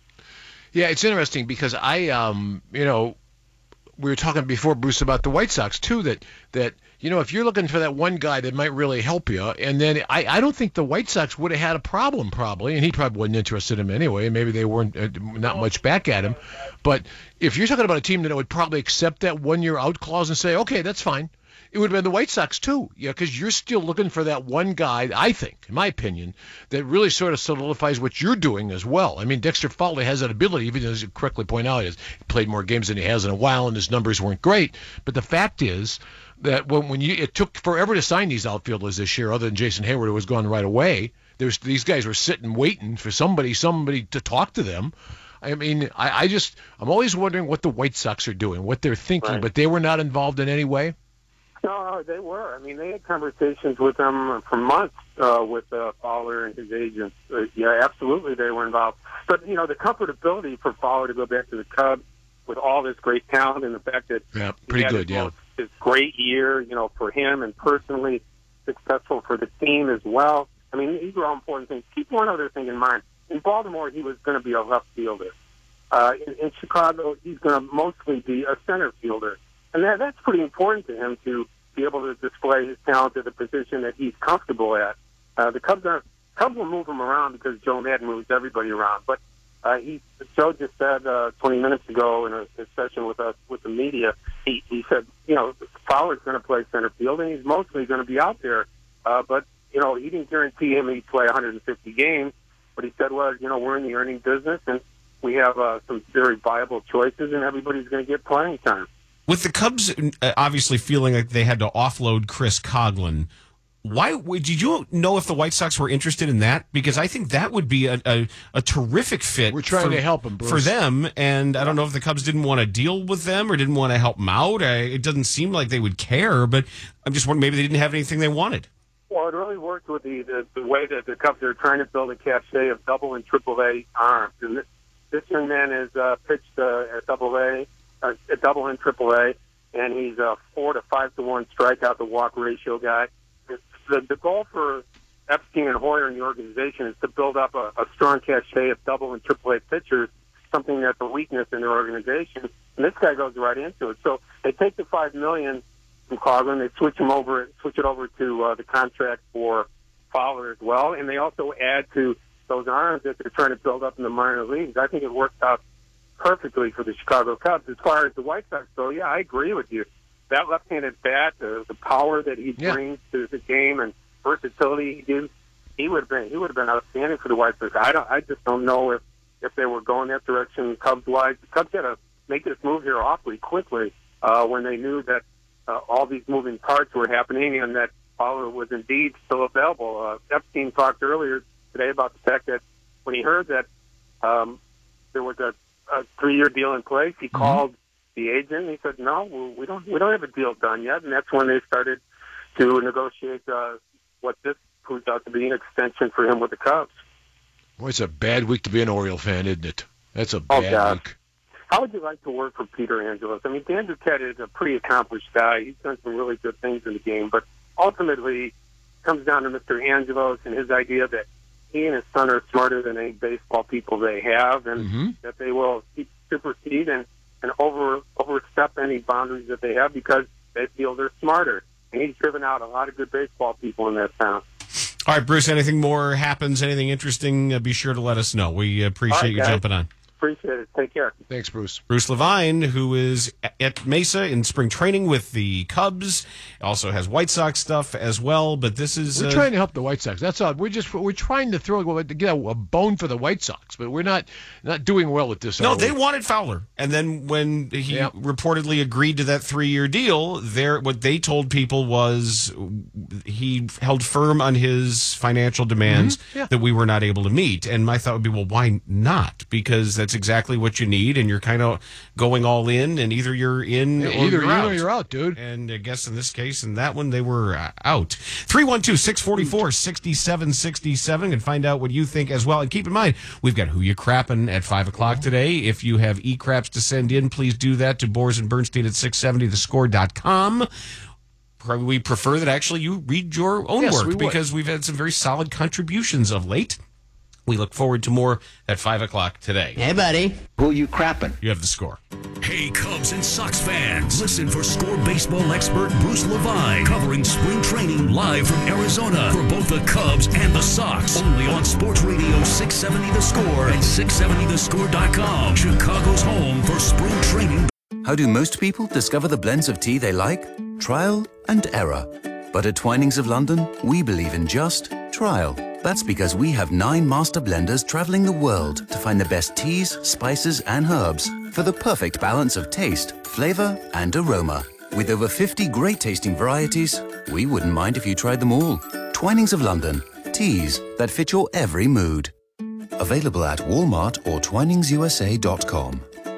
Yeah, it's interesting because I, um, you know, we were talking before, Bruce, about the White Sox too. That that you know, if you're looking for that one guy that might really help you, and then I, I don't think the White Sox would have had a problem probably, and he probably wasn't interested in him anyway. Maybe they weren't uh, not much back at him. But if you're talking about a team that would probably accept that one-year out clause and say, okay, that's fine, it would have been the White Sox too, yeah, because you're still looking for that one guy, I think, in my opinion, that really sort of solidifies what you're doing as well. I mean, Dexter Fowler has that ability, even as you correctly point out, he played more games than he has in a while, and his numbers weren't great. But the fact is that when, when you it took forever to sign these outfielders this year, other than Jason Hayward, who was gone right away. There's these guys were sitting waiting for somebody, somebody to talk to them. I mean, I, I just I'm always wondering what the White Sox are doing, what they're thinking, Right. but they were not involved in any way. No, they were. I mean, they had conversations with them for months uh, with uh, Fowler and his agents. Uh, yeah, absolutely, they were involved. But, you know, the comfortability for Fowler to go back to the Cubs with all this great talent and the fact that Yeah, he pretty had good, his, yeah. most- his great year, you know, for him and personally successful for the team as well. I mean, these are all important things. Keep one other thing in mind. In Baltimore, he was going to be a left fielder. Uh, in, in Chicago, he's going to mostly be a center fielder. And that, that's pretty important to him to be able to display his talent at the position that he's comfortable at. Uh, the Cubs are Cubs will move him around because Joe Madden moves everybody around. But uh, he, Joe just said uh, twenty minutes ago in a, a session with us with the media, he, he said, you know, Fowler's going to play center field, and he's mostly going to be out there. Uh, but you know, he didn't guarantee him he'd play one hundred fifty games. But he said, well, you know, we're in the earning business, and we have uh, some very viable choices, and everybody's going to get playing time. With the Cubs uh, obviously feeling like they had to offload Chris Coghlan, why did you know if the White Sox were interested in that? Because I think that would be a, a, a terrific fit. We're trying for, to help 'em, Bruce. for them, and I don't know if the Cubs didn't want to deal with them or didn't want to help them out. I, it doesn't seem like they would care, but I'm just wondering maybe they didn't have anything they wanted. Well, it really worked with the, the, the way that the Cubs are trying to build a cachet of double and triple A arms. And this, this young man is uh, pitched uh, at double A, uh, at double and triple A, and he's a four to five to one strikeout to walk ratio guy. It's the, the goal for Epstein and Hoyer in the organization is to build up a, a strong cachet of double and triple A pitchers, something that's a weakness in their organization. And this guy goes right into it. So they take the five million from Coghlan, they switch him over, switch it over to uh, the contract for Fowler as well, and they also add to those arms that they're trying to build up in the minor leagues. I think it worked out perfectly for the Chicago Cubs. As far as the White Sox go, yeah, I agree with you. That left-handed bat, the, the power that he Yeah. brings to the game, and versatility he gives, he would have been he would have been outstanding for the White Sox. I don't, I just don't know if if they were going that direction Cubs-wise. The Cubs had to make this move here awfully quickly uh, when they knew that uh, all these moving parts were happening and that Fowler was indeed still available. Uh, Epstein talked earlier today about the fact that when he heard that um, there was a, a three-year deal in place, he mm-hmm. called the agent and he said, "No, we don't. We don't have a deal done yet." And that's when they started to negotiate uh, what this proves out to be an extension for him with the Cubs. Boy, it's a bad week to be an Oriole fan, isn't it? That's a Oh, bad God. week. How would you like to work for Peter Angelos? I mean, Dan Duquette is a pretty accomplished guy. He's done some really good things in the game, but ultimately it comes down to Mister Angelos and his idea that he and his son are smarter than any baseball people they have, and mm-hmm. that they will keep, supersede and, and over overstep any boundaries that they have because they feel they're smarter. And he's driven out a lot of good baseball people in that town. All right, Bruce, anything more happens, anything interesting, uh, be sure to let us know. We appreciate All right, you guys. jumping on. Appreciate it. Take care. Thanks, Bruce. Bruce Levine, who is at Mesa in spring training with the Cubs, also has White Sox stuff as well. But this is we're uh, trying to help the White Sox. That's all. We're just we're trying to throw to get a, a bone for the White Sox, but we're not not doing well at this. No, are they we? wanted Fowler, and then when he Yep. reportedly agreed to that three-year deal, there what they told people was he held firm on his financial demands Mm-hmm. Yeah. that we were not able to meet. And my thought would be, well, why not? Because that's exactly what you need, and you're kind of going all in, and either you're in Yeah, or either you're in out. or you're out, dude. And I guess in this case, in that one, they were uh, out. three one two, six four four, six seven six seven and find out what you think as well. And keep in mind, we've got Who You Crappin' at five o'clock today. If you have e-craps to send in, please do that to Boers and Bernstein at six seventy the score dot com. We prefer that actually you read your own Yes, work we would. because we've had some very solid contributions of late. We look forward to more at five o'clock today. Hey, buddy. Who you crapping? You have the score. Hey, Cubs and Sox fans. Listen for Score baseball expert Bruce Levine covering spring training live from Arizona for both the Cubs and the Sox. Only on Sports Radio six seventy The Score and six seventy the score dot com. Chicago's home for spring training. How do most people discover the blends of tea they like? Trial and error. But at Twinings of London, we believe in just trial. That's because we have nine master blenders traveling the world to find the best teas, spices, and herbs for the perfect balance of taste, flavor, and aroma. With over fifty great tasting varieties, we wouldn't mind if you tried them all. Twinings of London. Teas that fit your every mood. Available at Walmart or Twinings U S A dot com.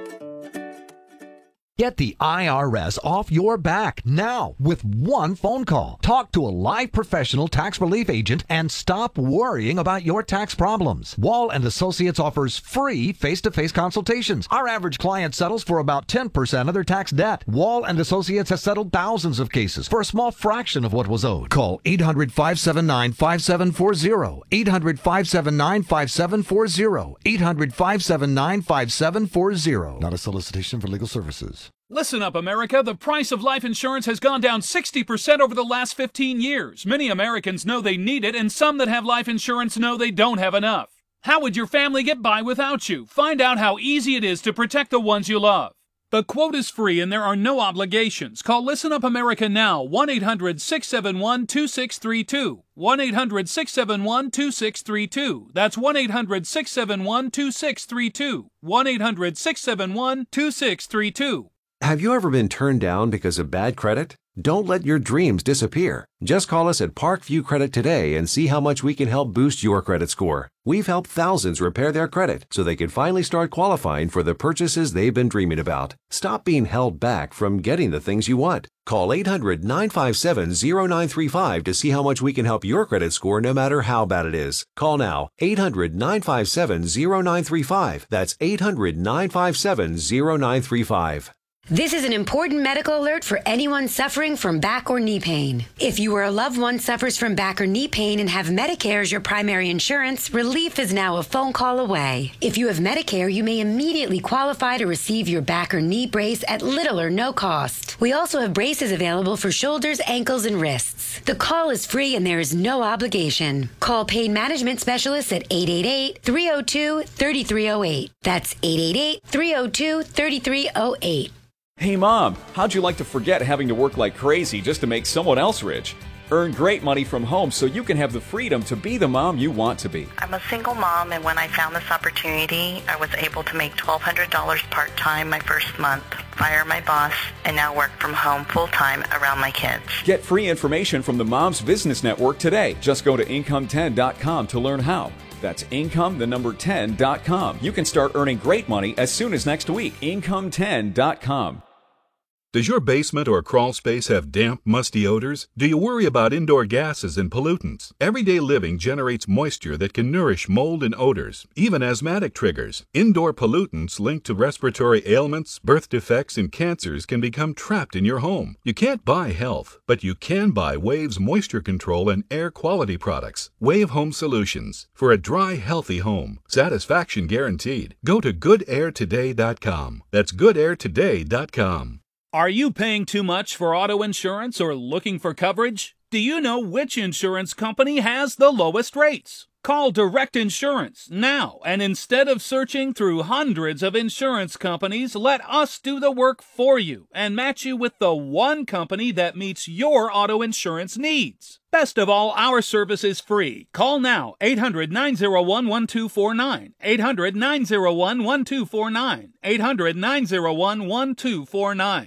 Get the I R S off your back now with one phone call. Talk to a live professional tax relief agent and stop worrying about your tax problems. Wall and Associates offers free face-to-face consultations. Our average client settles for about ten percent of their tax debt. Wall and Associates has settled thousands of cases for a small fraction of what was owed. Call eight hundred, five seven nine, five seven four zero, eight hundred, five seven nine, five seven four zero, eight hundred, five seven nine, five seven four zero. Not a solicitation for legal services. Listen up, America. The price of life insurance has gone down sixty percent over the last fifteen years. Many Americans know they need it, and some that have life insurance know they don't have enough. How would your family get by without you? Find out how easy it is to protect the ones you love. The quote is free and there are no obligations. Call Listen Up America now, one eight hundred, six seven one, two six three two. one eight hundred, six seven one, two six three two. That's one eight hundred, six seven one, two six three two. one eight hundred, six seven one, two six three two. Have you ever been turned down because of bad credit? Don't let your dreams disappear. Just call us at Parkview Credit today and see how much we can help boost your credit score. We've helped thousands repair their credit so they can finally start qualifying for the purchases they've been dreaming about. Stop being held back from getting the things you want. Call eight hundred, nine five seven, zero nine three five to see how much we can help your credit score no matter how bad it is. Call now, eight hundred, nine five seven, zero nine three five. That's eight hundred, nine five seven, zero nine three five. This is an important medical alert for anyone suffering from back or knee pain. If you or a loved one suffers from back or knee pain and have Medicare as your primary insurance, relief is now a phone call away. If you have Medicare, you may immediately qualify to receive your back or knee brace at little or no cost. We also have braces available for shoulders, ankles, and wrists. The call is free and there is no obligation. Call Pain Management Specialists at eight eight eight, three oh two, three three oh eight. That's eight eight eight, three oh two, three three oh eight. Hey Mom, how'd you like to forget having to work like crazy just to make someone else rich? Earn great money from home so you can have the freedom to be the mom you want to be. I'm a single mom, and when I found this opportunity, I was able to make twelve hundred dollars part-time my first month, fire my boss, and now work from home full-time around my kids. Get free information from the Moms Business Network today. Just go to income ten dot com to learn how. That's income, the number ten dot com. You can start earning great money as soon as next week. income ten dot com. Does your basement or crawl space have damp, musty odors? Do you worry about indoor gases and pollutants? Everyday living generates moisture that can nourish mold and odors, even asthmatic triggers. Indoor pollutants linked to respiratory ailments, birth defects, and cancers can become trapped in your home. You can't buy health, but you can buy Wave's moisture control and air quality products. Wave Home Solutions. For a dry, healthy home. Satisfaction guaranteed. Go to good air today dot com. That's good air today dot com. Are you paying too much for auto insurance or looking for coverage? Do you know which insurance company has the lowest rates? Call Direct Insurance now, and instead of searching through hundreds of insurance companies, let us do the work for you and match you with the one company that meets your auto insurance needs. Best of all, our service is free. Call now, eight hundred, nine oh one, one two four nine, eight hundred, nine oh one, one two four nine, eight hundred, nine oh one, one two four nine.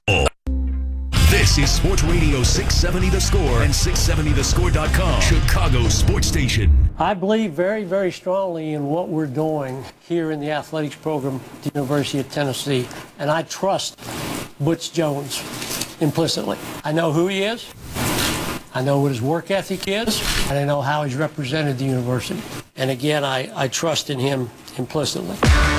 This is Sports Radio six seventy The Score and six seventy the score dot com, Chicago sports station. I believe very, very strongly in what we're doing here in the athletics program at the University of Tennessee, and I trust Butch Jones implicitly. I know who he is, I know what his work ethic is, and I know how he's represented the university. And again, I, I trust in him implicitly.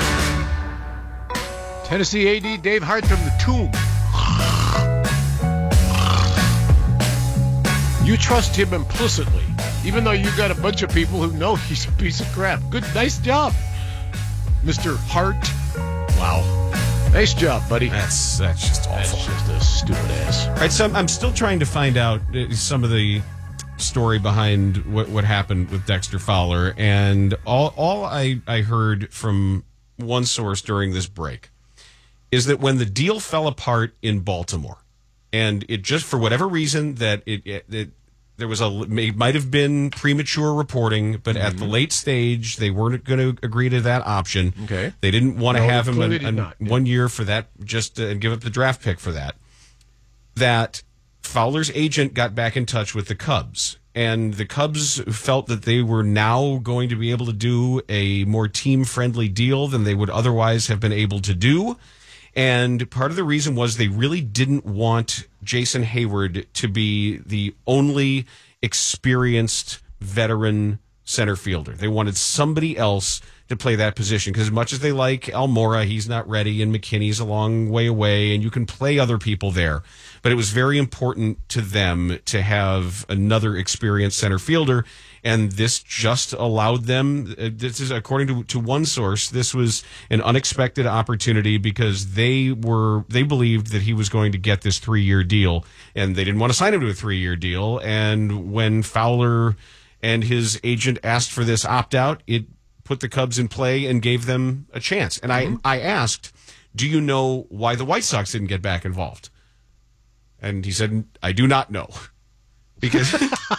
Tennessee A D Dave Hart from the Tomb. You trust him implicitly. Even though you've got a bunch of people who know he's a piece of crap. Good, nice job, Mister Hart. Wow. Nice job, buddy. That's that's just awful. That's just a stupid ass. All right, so I'm, I'm still trying to find out uh, some of the story behind what, what happened with Dexter Fowler, and all all I, I heard from one source during this break is that when the deal fell apart in Baltimore, and it just for whatever reason that it, it, it there was a it might have been premature reporting, but mm-hmm. at the late stage they weren't going to agree to that option. Okay, they didn't want to no, have him an, an not, yeah. one year for that, just to, and give up the draft pick for that. That Fowler's agent got back in touch with the Cubs, and the Cubs felt that they were now going to be able to do a more team-friendly deal than they would otherwise have been able to do. And part of the reason was they really didn't want Jason Hayward to be the only experienced veteran center fielder. They wanted somebody else to play that position, because as much as they like Almora, he's not ready, and McKinney's a long way away, and you can play other people there. But it was very important to them to have another experienced center fielder, and this just allowed them, this is according to, to one source, this was an unexpected opportunity because they were, they believed that he was going to get this three-year deal, and they didn't want to sign him to a three-year deal. And when Fowler and his agent asked for this opt-out, it put the Cubs in play and gave them a chance. And mm-hmm. I, I asked, do you know why the White Sox didn't get back involved? And he said, I do not know. Because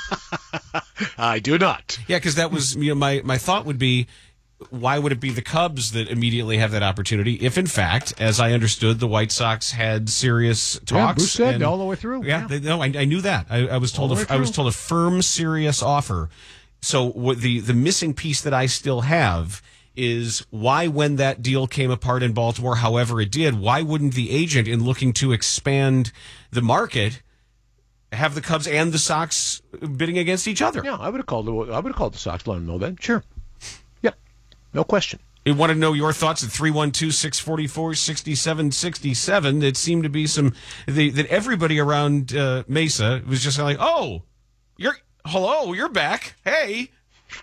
I do not. Yeah, because that was, you know, my, my thought would be, why would it be the Cubs that immediately have that opportunity if, in fact, as I understood, the White Sox had serious talks? Yeah, Bruce said and, all the way through. Yeah, yeah. They, no, I, I knew that. I, I was told a, I was told a firm, serious offer. So what the the missing piece that I still have is why, when that deal came apart in Baltimore, however it did, why wouldn't the agent, in looking to expand the market, have the Cubs and the Sox bidding against each other? Yeah, I would have called the I would have called the Sox, let them know that. Sure. Yep. No question. You want to know your thoughts at three one two, six four four, six seven six seven. It seemed to be some the, that everybody around uh, Mesa was just like, "Oh, you're hello, you're back. Hey."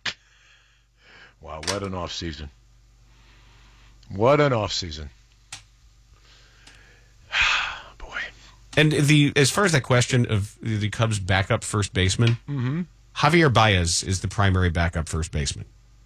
Wow, what an off season. What an off season. Boy. And the as far as that question of the Cubs' backup first baseman, mm-hmm. Javier Baez is the primary backup first baseman.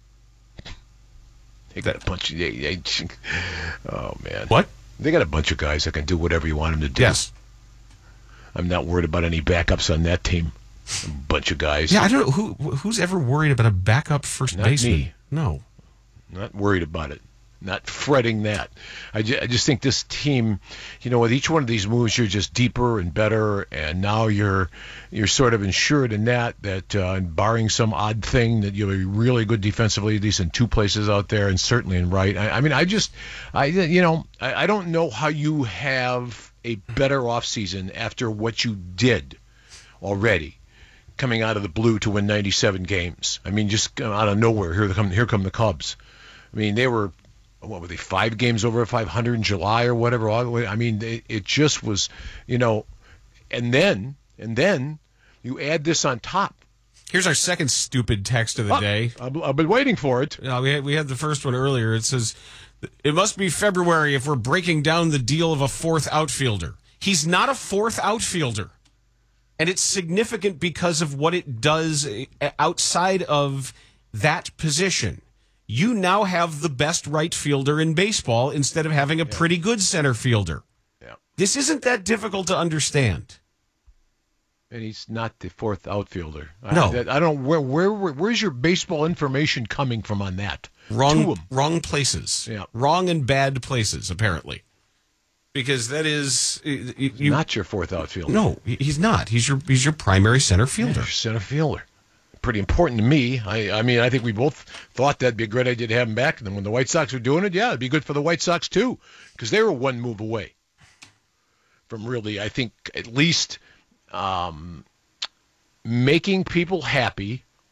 They got a bunch of they, they, oh man. What? They got a bunch of guys that can do whatever you want them to do. Yes. I'm not worried about any backups on that team. A bunch of guys. Yeah, I don't know who who's ever worried about a backup first not baseman. Me. No. Not worried about it. Not fretting that. I just, I just think this team, you know, with each one of these moves, you're just deeper and better, and now you're you're sort of insured in that, that uh, barring some odd thing, that you'll be really good defensively, at least in two places out there, and certainly in right. I, I mean, I just, I you know, I, I don't know how you have a better offseason after what you did already, coming out of the blue to win ninety-seven games. I mean, just out of nowhere, here come here come the Cubs. I mean, they were, what were they, five games over five hundred in July or whatever. I mean, it, it just was, you know, and then, and then you add this on top. Here's our second stupid text of the oh, day. I've, I've been waiting for it. No, we had, we had the first one earlier. It says, it must be February if we're breaking down the deal of a fourth outfielder. He's not a fourth outfielder. And it's significant because of what it does outside of that position. You now have the best right fielder in baseball instead of having a yeah. pretty good center fielder. Yeah. This isn't that difficult to understand. And he's not the fourth outfielder. No. I, I don't. Where, where, where's your baseball information coming from on that? Wrong, wrong places. Yeah. Wrong and bad places, apparently. Because that is you, you, not your fourth outfielder. No, he's not. He's your he's your primary center fielder. Yeah, center fielder. Pretty important to me. I, I mean, I think we both thought that'd be a great idea to have him back. And then when the White Sox were doing it, yeah, it'd be good for the White Sox too, because they were one move away from really, I think, at least um, making people happy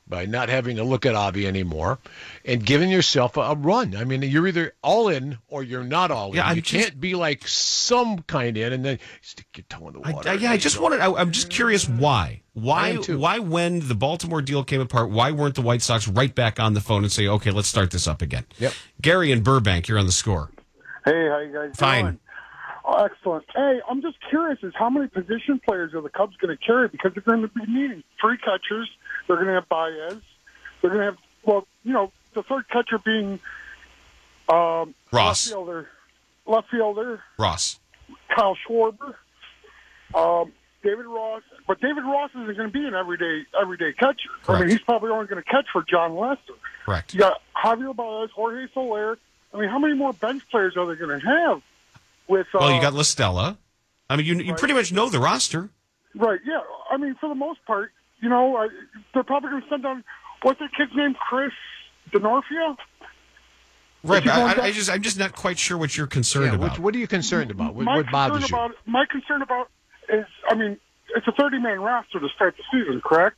by not having to look at Avi anymore and giving yourself a, a run. I mean, you're either all in or you're not all in. Yeah, you just, can't be like some kind in and then stick your toe in the water. I, I, yeah, I just wanted. I, I'm just curious why. Why? Why when the Baltimore deal came apart? Why weren't the White Sox right back on the phone and say, "Okay, let's start this up again"? Yep. Gary and Burbank, you're on the Score. Hey, how you guys Fine. doing? Oh, excellent. Hey, I'm just curious is how many position players are the Cubs going to carry because they're going to be needing three catchers. They're going to have Baez. They're going to have, well, you know, the third catcher being um, Ross. Left fielder, left fielder Ross. Kyle Schwarber, um, David Ross. But David Ross isn't going to be an everyday everyday catcher. Correct. I mean, he's probably only going to catch for John Lester. Correct. You got Javier Baez, Jorge Soler. I mean, how many more bench players are they going to have? With uh, Well, you got LaStella. I mean, you you right. pretty much know the roster. Right, yeah. I mean, for the most part, you know, I, they're probably going to send down, what's that kid's name, Chris Denorfia? Right, but I, I just, I'm just not quite sure what you're concerned Yeah, about. what, what are you concerned about? What, my what bothers concern you? about, my concern about is, I mean, it's a thirty-man roster to start the season, correct?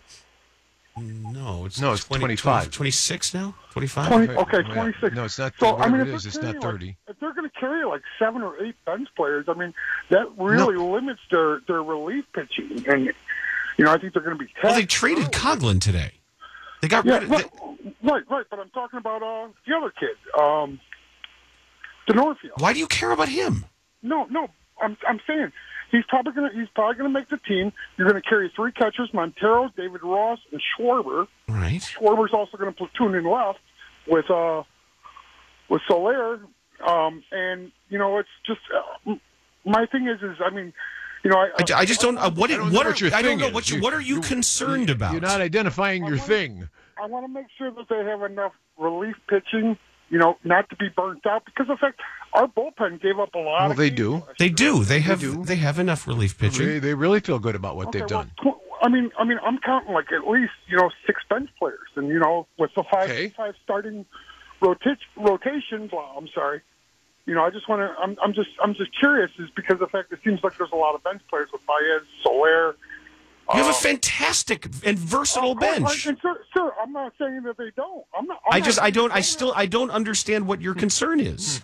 No, it's No, it's twenty, twenty-five. twenty, twenty-six now? twenty-five? twenty, okay, twenty-six. No, it's not. So, whatever I mean, it if is, they're it's not carrying, like, thirty. if they're going to carry like seven or eight bench players, I mean, that really limits their, their relief pitching. And, you know, I think they're going to be Well, they taxed traded early. Coughlin today. They got Yeah, rid of right, right, right, but I'm talking about uh, the other kid, um, Denorfia. Why do you care about him? No, no, I'm I'm saying he's probably gonna he's probably gonna make the team. You're gonna carry three catchers: Montero, David Ross, and Schwarber. Right. Schwarber's also gonna platoon in left with uh with Soler. Um, and you know, it's just uh, my thing is is I mean. You know, I, I, I just don't. Uh, what? I don't what know are what your I don't thing know is. what? You, You- what are you, concerned about? You're not identifying your thing. I want to make sure that they have enough relief pitching, you know, not to be burnt out. Because, in fact, our bullpen gave up a lot. Well, of they games do. last They year. do. They have. do. They have enough relief pitching. They, they really feel good about what Okay, they've well, done. tw- I mean, I mean, I'm counting like at least you know six bench players, and you know, with the five Okay. five starting rota- rotations. Well, I'm sorry. You know, I just want to. I'm, I'm just. I'm just curious, is because of the fact it seems like there's a lot of bench players with Baez, Soler. You have uh, a fantastic and versatile of course, bench. I- and sir, sir, I'm not saying that they don't. I'm not. I'm I not just. I saying don't. they I still. I don't understand what your concern is.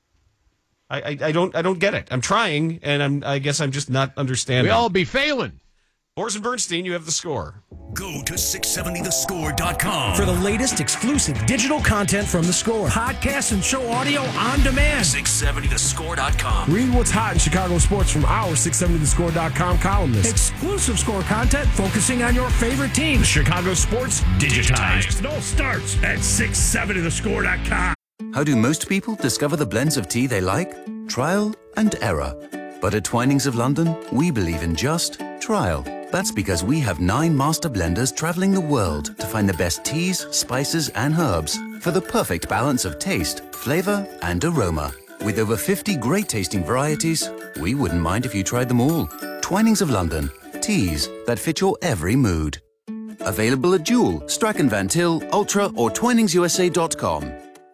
I, I. I don't. I don't get it. I'm trying, and I'm. I guess I'm just not understanding. We all be failing. Boris and Bernstein, you have the Score. Go to six seventy the score dot com For the latest exclusive digital content from The Score. Podcasts and show audio on demand. six seventy the score dot com. Read what's hot in Chicago sports from our six seventy the score dot com columnists. Exclusive Score content focusing on your favorite teams. Chicago sports digitized. It all starts at six seventy the score dot com. How do most people discover the blends of tea they like? Trial and error. But at Twinings of London, we believe in just trial. That's because we have nine master blenders traveling the world to find the best teas, spices, and herbs for the perfect balance of taste, flavor, and aroma. With over fifty great tasting varieties, we wouldn't mind if you tried them all. Twinings of London. Teas that fit your every mood. Available at Jewel, Strachan Van Til, Ultra, or Twinings U S A dot com.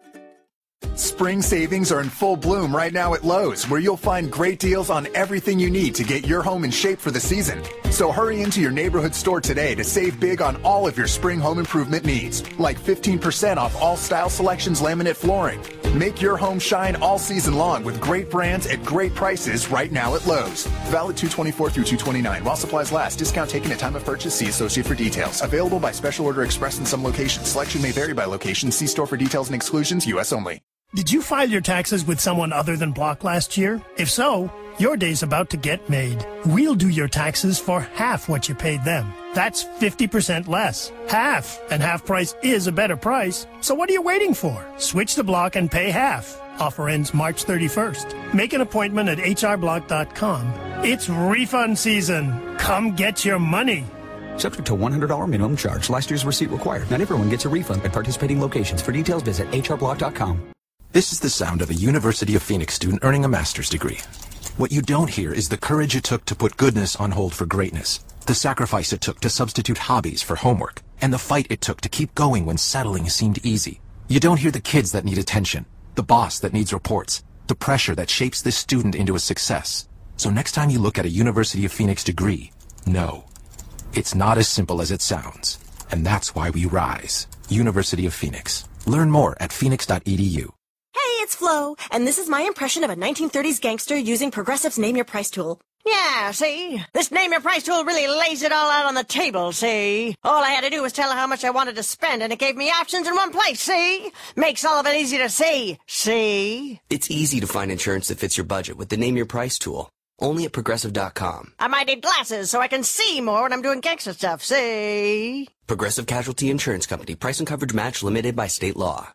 Spring savings are in full bloom right now at Lowe's, where you'll find great deals on everything you need to get your home in shape for the season. So hurry into your neighborhood store today to save big on all of your spring home improvement needs, like fifteen percent off all style selections laminate flooring. Make your home shine all season long with great brands at great prices right now at Lowe's. Valid two twenty-four through two twenty-nine while supplies last. Discount taken at time of purchase. See associate for details. Available by special order express in some locations. Selection may vary by location. See store for details and exclusions. U S only. Did you file your taxes with someone other than Block last year? If so, your day's about to get made. We'll do your taxes for half what you paid them. That's fifty percent less. Half. And half price is a better price. So what are you waiting for? Switch to Block and pay half. Offer ends March thirty-first. Make an appointment at h r block dot com. It's refund season. Come get your money. Subject to one hundred dollars minimum charge. Last year's receipt required. Not everyone gets a refund at participating locations. For details, visit h r block dot com. This is the sound of a University of Phoenix student earning a master's degree. What you don't hear is the courage it took to put goodness on hold for greatness, the sacrifice it took to substitute hobbies for homework, and the fight it took to keep going when settling seemed easy. You don't hear the kids that need attention, the boss that needs reports, the pressure that shapes this student into a success. So next time you look at a University of Phoenix degree, know, it's not as simple as it sounds. And that's why we rise. University of Phoenix. Learn more at phoenix dot e d u. Hey, it's Flo, and this is my impression of a nineteen thirties gangster using Progressive's Name Your Price tool. Yeah, see? This Name Your Price tool really lays it all out on the table, see? All I had to do was tell her how much I wanted to spend, and it gave me options in one place, see? Makes all of it easy to see, see? It's easy to find insurance that fits your budget with the Name Your Price tool. Only at Progressive dot com. I might need glasses so I can see more when I'm doing gangster stuff, see? Progressive Casualty Insurance Company. Price and coverage match limited by state law.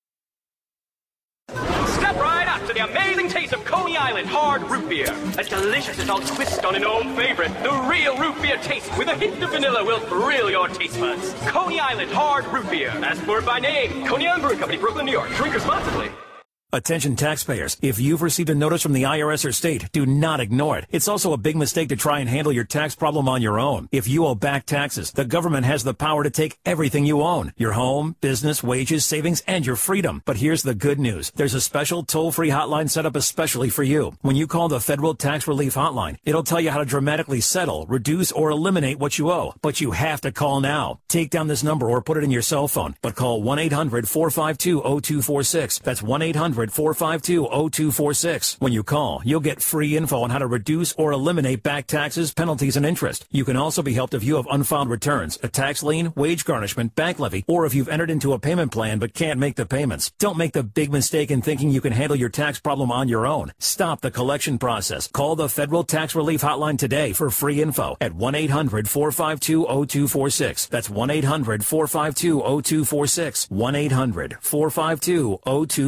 Step right up to the amazing taste of Coney Island hard root beer. A delicious adult twist on an old favorite. The real root beer taste with a hint of vanilla will thrill your taste buds. Coney Island hard root beer. Ask for it by name. Coney Island Brewing Company, Brooklyn, New York. Drink responsibly. Attention taxpayers. If you've received a notice from the I R S or state, do not ignore it. It's also a big mistake to try and handle your tax problem on your own. If you owe back taxes, the government has the power to take everything you own. Your home, business, wages, savings, and your freedom. But here's the good news. There's a special toll-free hotline set up especially for you. When you call the Federal Tax Relief Hotline, it'll tell you how to dramatically settle, reduce, or eliminate what you owe. But you have to call now. Take down this number or put it in your cell phone. But call one eight hundred four five two zero two four six. That's one eight hundred four five two zero two four six. When you call, you'll get free info on how to reduce or eliminate back taxes, penalties, and interest. You can also be helped if you have unfiled returns, a tax lien, wage garnishment, bank levy, or if you've entered into a payment plan but can't make the payments. Don't make the big mistake in thinking you can handle your tax problem on your own. Stop the collection process. Call the Federal Tax Relief Hotline today for free info at one eight hundred four five two zero two four six. That's one eight hundred four five two zero two four six. one eight hundred four five two zero two four six.